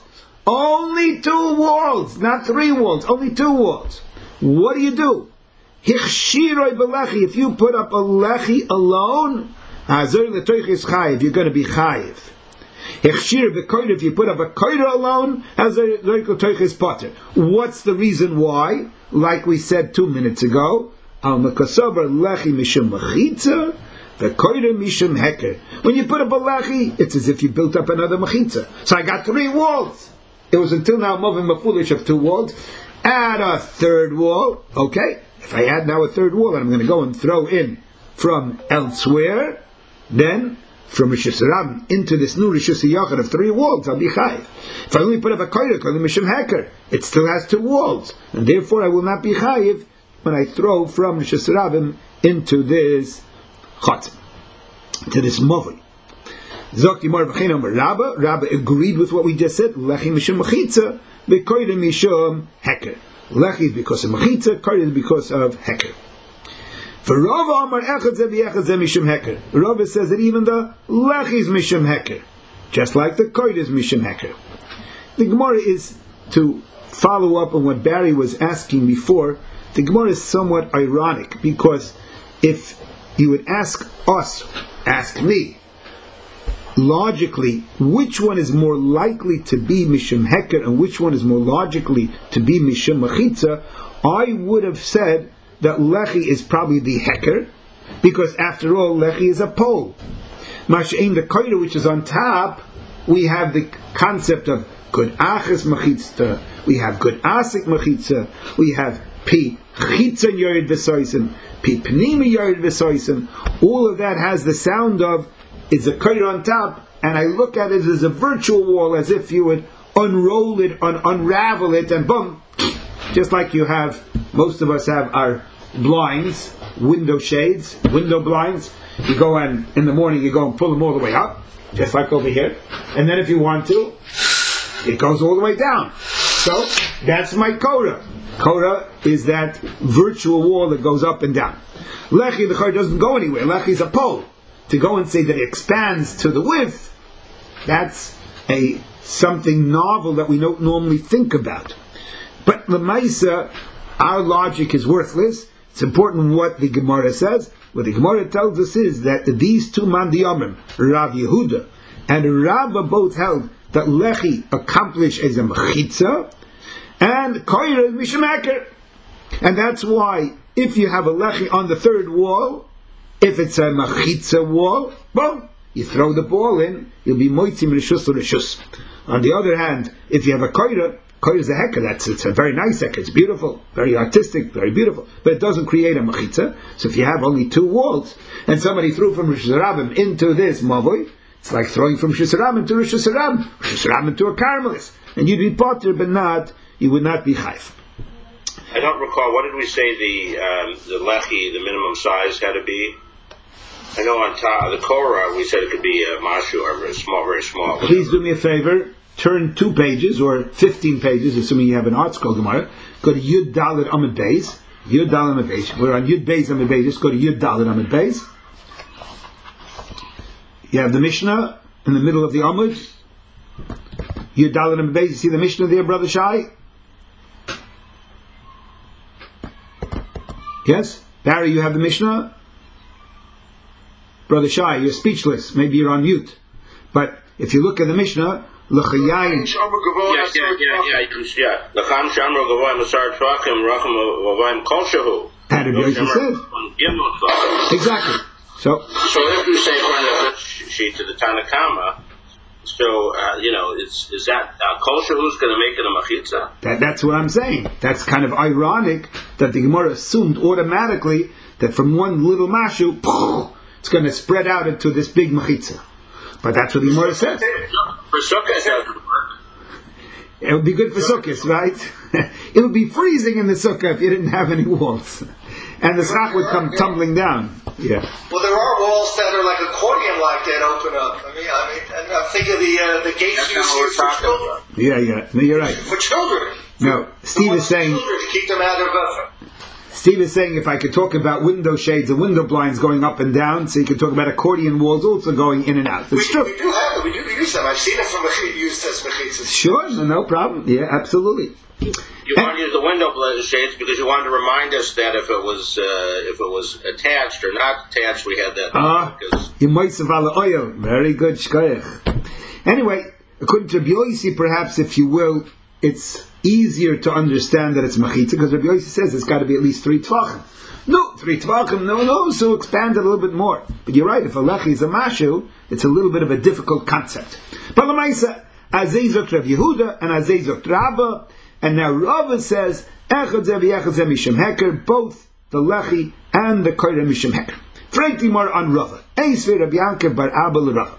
Only two walls, not three walls, only two walls. What do you do? Hichshiroi belechi. If you put up a lechi alone, hazor letoich is chayiv. You're going to be chayiv. Hichshir b'koyr. If you put up a koyr alone, hazor letoich is potter. What's the reason why? Like we said two minutes ago, al mekasover lechi mishum mechitza, the koyr mishum heker. When you put up a lechi, it's as if you built up another mechitza. So I got three walls. It was until now moving mafulish of two walls. Add a third wall. Okay. If I add now a third wall, and I'm going to go and throw in from elsewhere, then from Rishus Harabim into this new Rishus Hayachid of three walls, I'll be chayiv. If I only put up a koyra, called the mishum heker, it still has two walls, and therefore I will not be chayiv when I throw from Rishus Harabim into this chotz, to this movi. Zokti Mar B'chein Omer Rabba. Rabba agreed with what we just said. Lechi mishum mechitza, v'koyra mishum heker. Lechi is because of mechitza, koyra is because of heker. For Rava Amar Echad Zeh V'Echad Zeh Mishum Heker. Rava says that even the lechi is mishum heker, just like the koyra is mishum heker. The Gemara is, to follow up on what Barry was asking before, the Gemara is somewhat ironic, because if you would ask us, ask me, logically, which one is more likely to be mishum heker and which one is more logically to be mishum mechitza, I would have said that lechi is probably the heker, because after all, lechi is a pole. Masha'in the koyra, which is on top, we have the concept of good achas mechitza, we have good asik mechitza, we have pi chitza yored v'soisen, pi pnimi yored v'soisen. All of that has the sound of it's a koyra on top, and I look at it as a virtual wall, as if you would unroll it, un- unravel it, and boom, just like you have, most of us have our blinds, window shades, window blinds. You go and, in the morning, you go and pull them all the way up, just like over here, and then if you want to, it goes all the way down. So, that's my koyra. Koyra is that virtual wall that goes up and down. Lechi, the koyra doesn't go anywhere. Lechi is a pole. To go and say that it expands to the width, that's a something novel that we don't normally think about. But Lemaisa, our logic is worthless. It's important what the Gemara says. What the Gemara tells us is that these two mandiyamim, Rav Yehuda and Rabba, both held that lechi accomplish as a mechitza, and koira is mishum heker. And that's why, if you have a lechi on the third wall, if it's a mechitza wall, well, you throw the ball in, you'll be moitzim rishus rishus. On the other hand, if you have a koira, koira is a heker, that's it's a very nice heker, it's beautiful, very artistic, very beautiful, but it doesn't create a mechitza. So if you have only two walls, and somebody threw from Rishus Harabim into this mavoi, it's like throwing from Rishus Harabim to Rishus Harabim, Rishus Harabim to a Carmelis, and you'd be potter, but not, you would not be chayv. I don't recall, what did we say the um, the lechi, the minimum size had to be? I know on top the Korah we said it could be a mashu, or very small, very small. Please do me a favor, turn two pages, or fifteen pages, assuming you have an art scroll Gemara, go to Yud Dalet Amud Beis, Yud Dalet Amud Beis, we're on Yud Beis Amud Beis, just go to Yud Dalet Amud Beis. You have the Mishnah in the middle of the Amud, Yud Dalet Amud Beis, you see the Mishnah there, Brother Shai? Yes? Barry, you have the Mishnah? Brother Shai, you're speechless. Maybe you're on mute. But if you look at the Mishnah, L'chayayin. Yeah, yeah, yeah, yeah, yeah. L'cham shamro gavoyim l'sar tvachim rachim gavoyim kol shehu. And Rabbi Yossi says. Exactly. So, so if you say from the sheet to the Tanakama, so uh, you know, is is that uh, kol shehu's going to make it a machitza? That, that's what I'm saying. That's kind of ironic that the Gemara assumed automatically that from one little mashu, it's going to spread out into this big machitza. But that's what the Gemara says. For sukkah, it doesn't work. It would be good for sukkahs, right? It would be freezing in the sukkah if you didn't have any walls. And the schach would come tumbling down. Yeah. Well, there are walls that are like accordion-like that open up. I mean, I mean, and I'm thinking of the uh, the gates you see for children. Yeah, yeah. No, you're right. For children. No, Steve is saying. Children to keep them out of. Uh, Steve is saying if I could talk about window shades and window blinds going up and down, so you could talk about accordion walls also going in and out. We, true. we do have we do use them. I've seen it from a used as mechitzas. Sure, no, no problem. Yeah, absolutely. You want to use the window shades because you wanted to remind us that if it was uh, if it was attached or not attached, we had that. Ah, you might have oil. Very good, shkoyach. Anyway, according to Rabbi Yossi, perhaps, if you will, it's easier to understand that it's machitza because Rabbi Yossi says it's got to be at least three tvachim. No, three tvachim, no, no. So expand it a little bit more. But you're right. If a lechi is a mashu, it's a little bit of a difficult concept. But l'maisa, azay zok Rav Yehuda and azay zok Rabba. And now Rava says, Echad zeh v'echad zeh mishum heker, both the lechi and the koira mishum heker. Frankly, more on Rava. Eisvei Rabbi Yankiv bar Abba l'Rava.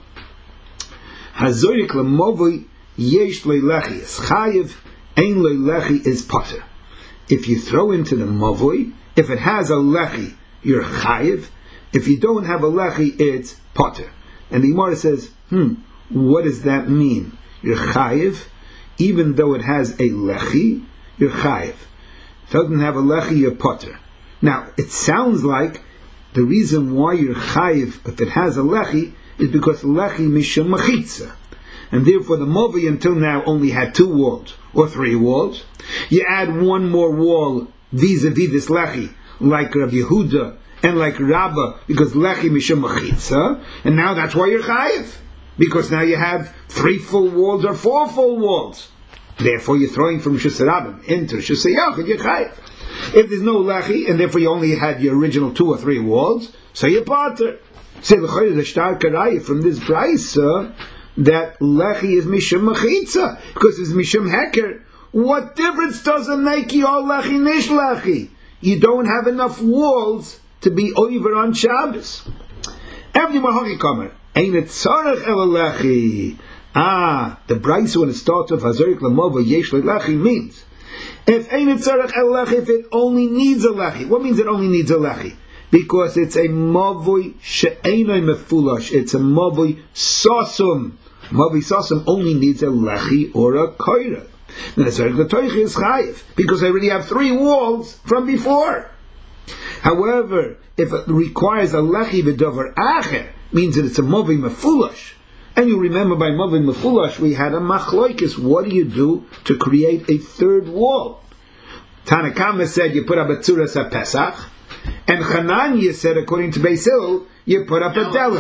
Hazorik l'movoi yesh le lechi is chayiv, ein le lechi is potter. If you throw into the movoi, if it has a lechi, you're chayiv. If you don't have a lechi, it's potter. And the Gemara says, hmm, what does that mean? You're chayiv. Even though it has a lechi, you're chayiv. If it doesn't have a lechi, you're potter. Now, it sounds like the reason why you're chayiv if it has a lechi is because lechi mishum machitza. And therefore the movi until now only had two walls, or three walls. You add one more wall vis-a-vis this lechi, like Rav Yehuda and like Rabbah, because lechi mishum machitza, and now that's why you're chayiv. Because now you have three full walls or four full walls. Therefore you're throwing from Rishus Harabim into Rishus Hayachid, you're chayiv. If there's no lechi, and therefore you only had your original two or three walls, so you're potter. Say the Choyr, the Shtar Karayah from this brayso that lechi is mishum machitza, because it's mishum heker. What difference does it make you all lechi nish lechi? You don't have enough walls to be over on Shabbos. Every Mahachi Kamer. Ain't it tzarech el lechi? Ah, the brayso when it starts with hazorik lamova yesh lechi means if ain't it tzarech el lechi, if it only needs a lechi. What means it only needs a lechi? Because it's a mavoi she'enoi mefulash. It's a mavoi sosum. Mavoi sosum only needs a lechi or a koira. Now the tzarech l'toich is chayiv because I already have three walls from before. However, if it requires a lechi v'dover acher, means that it's a movi mefulash. And you remember by movi mefulash we had a machloikis. What do you do to create a third wall? Tanakama said you put up a tzuras a Pesach, and Chananya said according to Beis Hillel you put up a delis.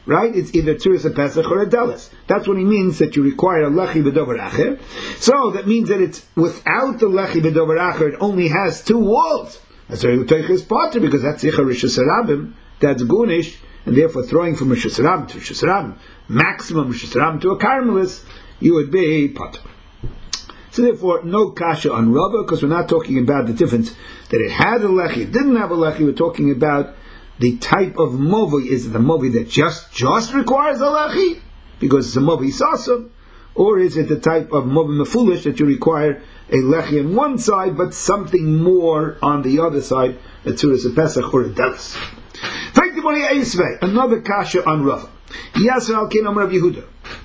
right? It's either tzuras pesach or a delis. That's what he means that you require a lechi b'dover acher. So that means that it's without the lechi b'dover acher, it only has two walls. That's why we take his potter, because that's icha rishus harabim, that's gunish, and therefore throwing from rishus harabim to rishus harabim, maximum rishus harabim to a carmelis, you would be potter. So therefore, no kasha on Rava, because we're not talking about the difference that it had a lechi, it didn't have a lechi. We're talking about the type of movi. Is it the movi that just just requires a lechi because it's a movi sasum, or is it the type of movi mefulish that you require a lechi on one side but something more on the other side, a tzuras pesach or a delis? Another kasha on Rava. Yasser al Ken Amar Rav Yehuda.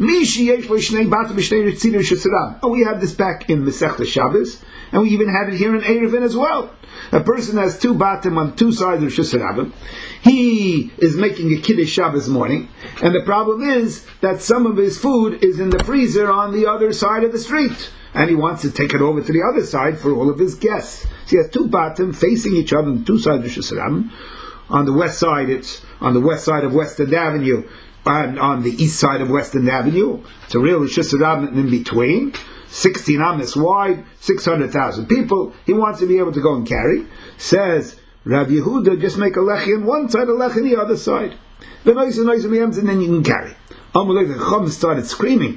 Oh, we have this back in Masechta Shabbos, and we even had it here in Erevin as well. A person has two batim on two sides of Shus Harabim. He is making a Kiddush Shabbos morning, and the problem is that some of his food is in the freezer on the other side of the street, and he wants to take it over to the other side for all of his guests. So he has two batim facing each other on two sides of Shus Harabim. On the west side, it's on the west side of West End Avenue, and on the east side of West End Avenue. It's a real Rishus Harabim in between. sixteen amas wide, six hundred thousand people. He wants to be able to go and carry. Says Rav Yehuda, just make a lechi on one side, a lechi on the other side. The noise and noise and then you can carry. Amalek the Chum started screaming,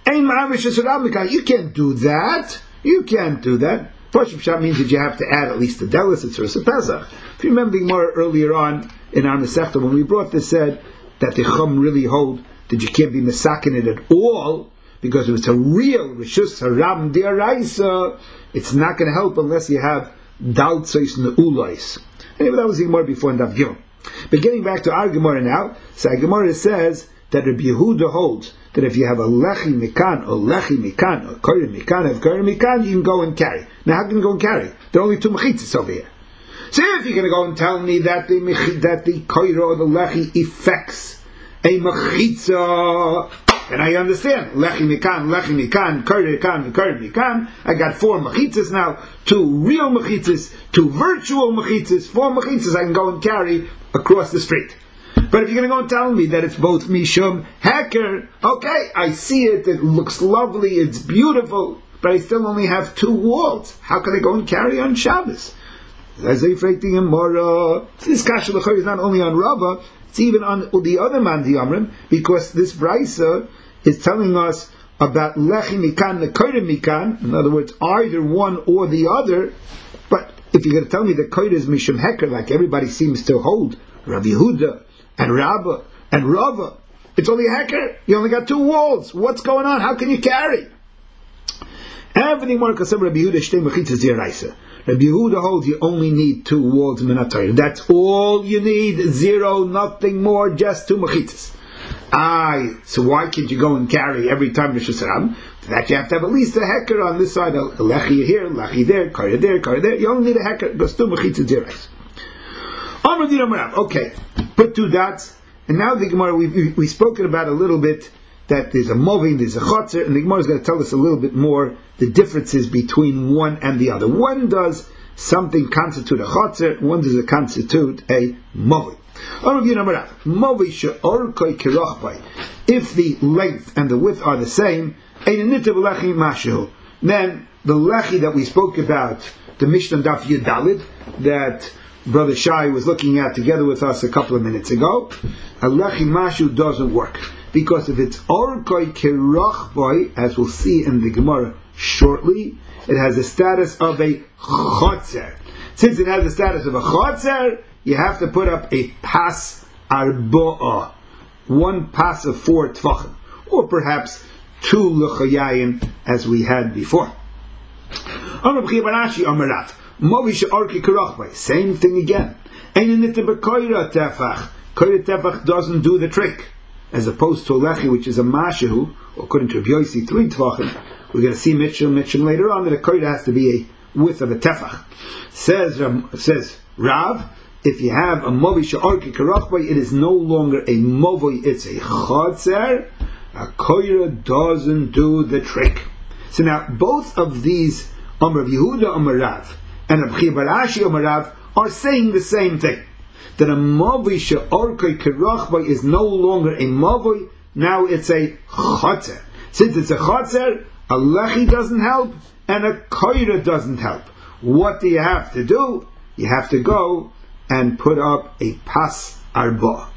you can't do that. You can't do that. Pashut Pshat means that you have to add at least a delis, it's Tzuras Pesach. If you remember more earlier on in our Masechta, when we brought this, said that the Chum really hold that you can't be misakin it at all, because if it's a real Rishus Harabim D'Oraisa, it's not going to help unless you have Daltzos Ne'ulais. Anyway, that was the Gemara before in Daf Gimel. But getting back to our Gemara now, so our Gemara says that Rabbi Yehuda holds that if you have a lechi mikan, or lechi mikan, or koyer mikan, or koyer mikan, you can go and carry. Now, how can you go and carry? There are only two mechitzas over here. So if you're going to go and tell me that the that the koyer or the lechi affects a mechitza, and I understand, lechi mikan, lechi mikan, koyer mikan, koyer mikan, I got four mechitzas now, two real mechitzas, two virtual mechitzas, four mechitzas I can go and carry across the street. But if you're going to go and tell me that it's both mishum heker, okay, I see it, it looks lovely, it's beautiful, but I still only have two walls. How can I go and carry on Shabbos? As I frightening him more, this kasha l'chor is not only on Rava, it's even on the other man the Amrim, because this brisa is telling us about lechi mikan, nekoyre mikan, in other words, either one or the other. But if you're going to tell me that koyre is mishum heker, like everybody seems to hold, Rav Yehuda and Rabbah and Rava, it's only a heker. You only got two walls. What's going on? How can you carry? Everything more because Rabbi Yehuda shtei mechitzas d'oraisa. Rabbi Yehuda holds you only need two walls in Minatayr. That's all you need. Zero, nothing more, just two mechitzas. Aye, so why can't you go and carry every time Rishus Harabim? For that you have to have at least a heker on this side, a lechi here, lechi there, karya there, karya there. You only need a heker because two mechitzas d'oraisa. Okay, put two dots, and now the Gemara, we've, we've spoken about a little bit that there's a moving, there's a chotzer, and the Gemara is going to tell us a little bit more the differences between one and the other. One does something constitute a chotzer, one does it constitute a moving. If the length and the width are the same, then the lechi that we spoke about, the Mishnah Daf Yudalid, that Brother Shai was looking at together with us a couple of minutes ago, a lechi mashu doesn't work. Because if it's orkoi kirachboi, as we'll see in the Gemara shortly, it has the status of a chotzer. Since it has the status of a chotzer, you have to put up a pas arboa, one pas of four tvachim, or perhaps two lechayayin, as we had before. Same thing again. Koyra tefach doesn't do the trick, as opposed to a lechi, which is a mashahu, according to Rabbi Yossi, three tvachim. We're going to see Mitchell Mitchell later on that a koyra has to be a width of a tefach. Says um, says Rav, if you have a movi she'arki karachbay, it is no longer a movi, it's a chotzer. A koyra doesn't do the trick. So now both of these Amar Yehuda Amar Rav and Rabbi Barashi Amar Rav are saying the same thing. that a mavoi she'orkei kerachbay is no longer a mavoi, now it's a chotzer. Since it's a chotzer, a lechi doesn't help, and a koira doesn't help. What do you have to do? You have to go and put up a pas arba.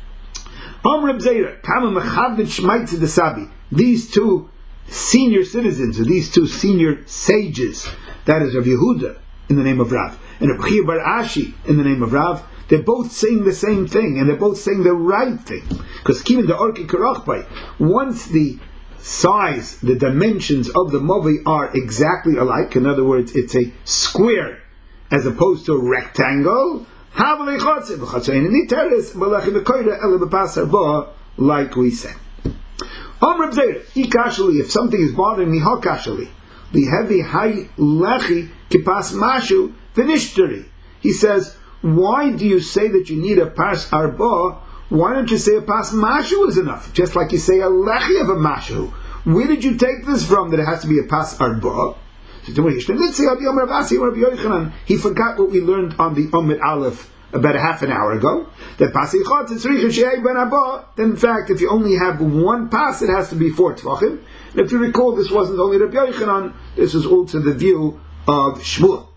These two senior citizens, or these two senior sages, that is Rav Yehuda in the name of Rav, and Rav Chia bar Ashi in the name of Rav, they're both saying the same thing, and they're both saying the right thing. Because given the Orki Karachbai, once the size, the dimensions of the Mavi are exactly alike, in other words, it's a square as opposed to a rectangle, like we said. If something is bothering me, the heavy high lechi kipas mashu finishteri. He says, why do you say that you need a pas arba? Why don't you say a pas mashu is enough? Just like you say a lechi of a mashu. Where did you take this from that it has to be a pas arba? He forgot what we learned on the Omid Aleph about a half an hour ago. That pasichot is richa ben abba. Then in fact, if you only have one pas, it has to be four tvachim. And if you recall, this wasn't only Rabbi Yochanan. This was also the view of Shmuel.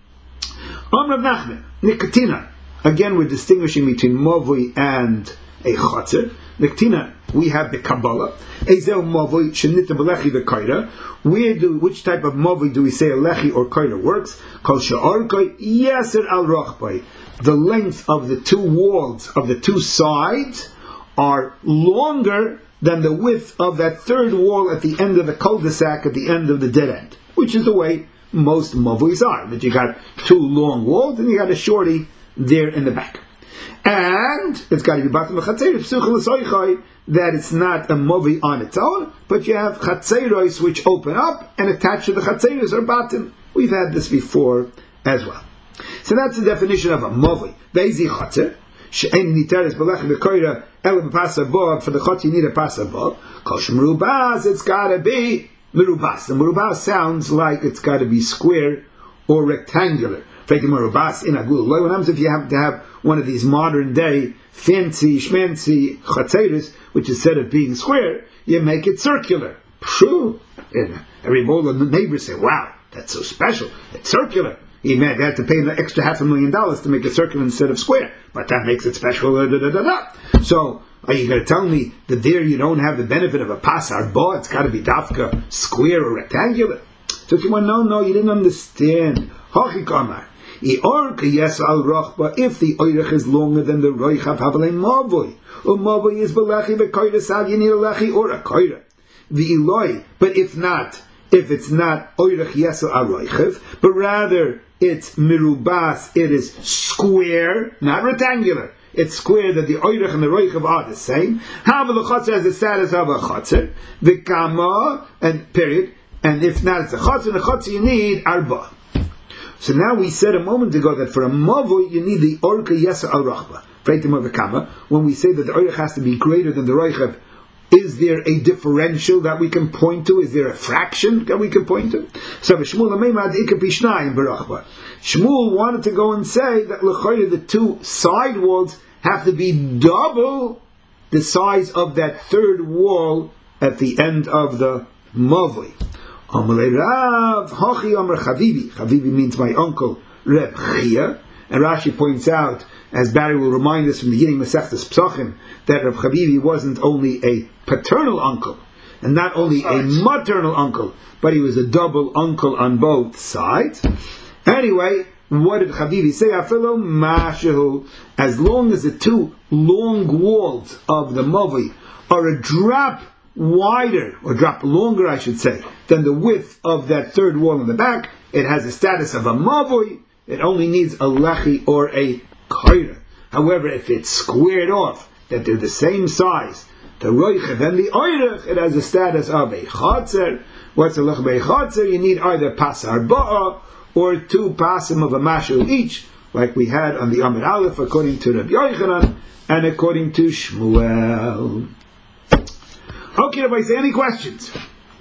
Om Rav Nachman Nikatina. Again, we're distinguishing between mavoi and a chotzer. Nikatina, we have the Kabbalah. Ezel mavoi shenita b'lechi v'kaira. Where do which type of mavoi do we say a lechi or kaira works? Kol she'arkoi yeser al rochbai. The length of the two walls of the two sides are longer than the width of that third wall at the end of the cul-de-sac, at the end of the dead end, which is the way most mavuis are. That you got two long walls and you got a shorty there in the back. And it's got to be batim v'chatzeros, that it's not a mavi on its own, but you have chatzeros which open up and attach to the chatzeros or batim. We've had this before as well. So that's the definition of a mavi. Ve'ezi chatzer she'en niteres b'lech v'koira ela b'pasa bo. For the chotzer you need a pasa bo. Kol shmerubas, it's got to be merubas. The merubas sounds like it's got to be square or rectangular. Merubas in agul. What happens if you have to have one of these modern day fancy schmancy chatzeros, which instead of being square, you make it circular? Phew. And every all the neighbors say, "Wow, that's so special. It's circular." You may have to pay an extra half a million dollars to make it circular instead of square, but that makes it special. Da, da, da, da. So, are you going to tell me that there you don't have the benefit of a pas arba? It's got to be dafka square or rectangular. So if you want, no, no, you didn't understand. Hachi kamar. If the oirach is longer than the roichav havalei mavoi, or mavoi is belachi v'koira sal, you need a lechi or a koira. The eloi, but if not, if it's not oirach yesel al roichav, but rather it's mirubas, it is square, not rectangular. It's square that the oirach and the roichav are the same. However, the chotzer has the status of a chotzer, the kama, and period. And if not, it's a chotzer, and a chotzer you need arba. So now we said a moment ago that for a mavoi you need the orka yesa al rachba. When we say that the orka has to be greater than the roichav, is there a differential that we can point to? Is there a fraction that we can point to? So Shmuel Shmuel wanted to go and say that the two side walls have to be double the size of that third wall at the end of the mavoi. Amalei Rav, Hachi Amar Chavivi. Chavivi means my uncle, Reb Chia. And Rashi points out, as Barry will remind us from the beginning of Masechtas Psachim, that Reb Chavivi wasn't only a paternal uncle, and not only a maternal uncle, but he was a double uncle on both sides. Anyway, what did Chavivi say? Afilo Mashahu. As long as the two long walls of the Mavi are a drop wider, or drop longer, I should say, than the width of that third wall in the back, it has the status of a mavoi. It only needs a lechi or a koira. However, if it's squared off, that they're the same size, the roichav and the oirach, it has the status of a chotzer. What's a lech bei chotzer? You need either pas arba'a or two pasim of a mashu each, like we had on the Amid Aleph, according to Rabbi Yochanan and according to Shmuel. Okay, everybody, say any questions?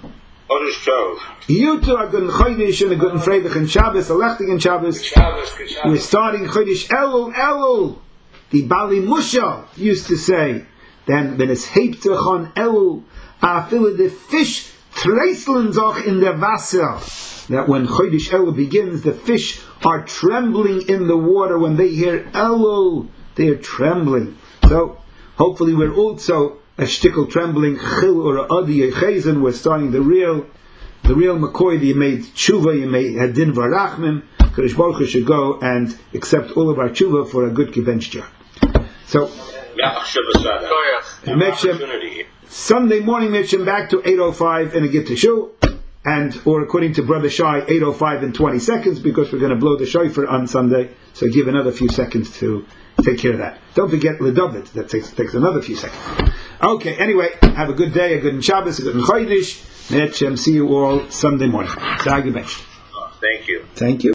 You two are good in Chodesh and a good in Freitag and Shabbos, a lechtig and Shabbos. We're starting Chodesh Elul, Elul. the Bali Musha used to say, then when es hebt sich on Elu, a fille the fish treislen sich in der Wasser, that when Chodesh Elu begins, the fish are trembling in the water. When they hear Elu, they are trembling. So, hopefully we're also a shtickle trembling, chil or adi yechezen, we're starting the real, the real McCoy, you made tshuva, you made hadin varachmim, Kadosh Baruch Hu should go and accept all of our tshuva for a good kivenshja. So, Mitchum, Sunday morning Mitchum back to eight oh five and a get to shul, and or according to Brother Shai, eight oh five in twenty seconds, because we're going to blow the shofar on Sunday, so give another few seconds to take care of that. Don't forget Ledovit, that takes, takes another few seconds. Okay, anyway, have a good day, a good Shabbos, a good Chodesh. Mitchum, see you all Sunday morning. Thank you. Thank you.